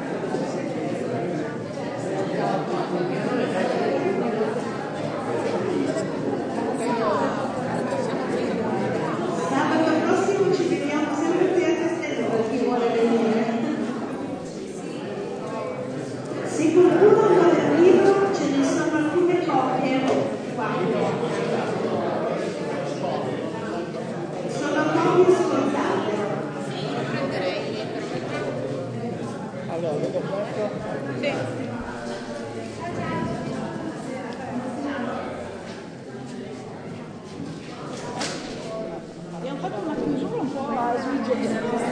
Sabato prossimo ci vediamo sempre qui a Castello per chi vuole venire. Se qualcuno vuole un libro, ce ne sono alcune copie qua. Sono copie scontate. Allora, vedo questo. Sì. Abbiamo fatto una chiusura un po' a suggerire.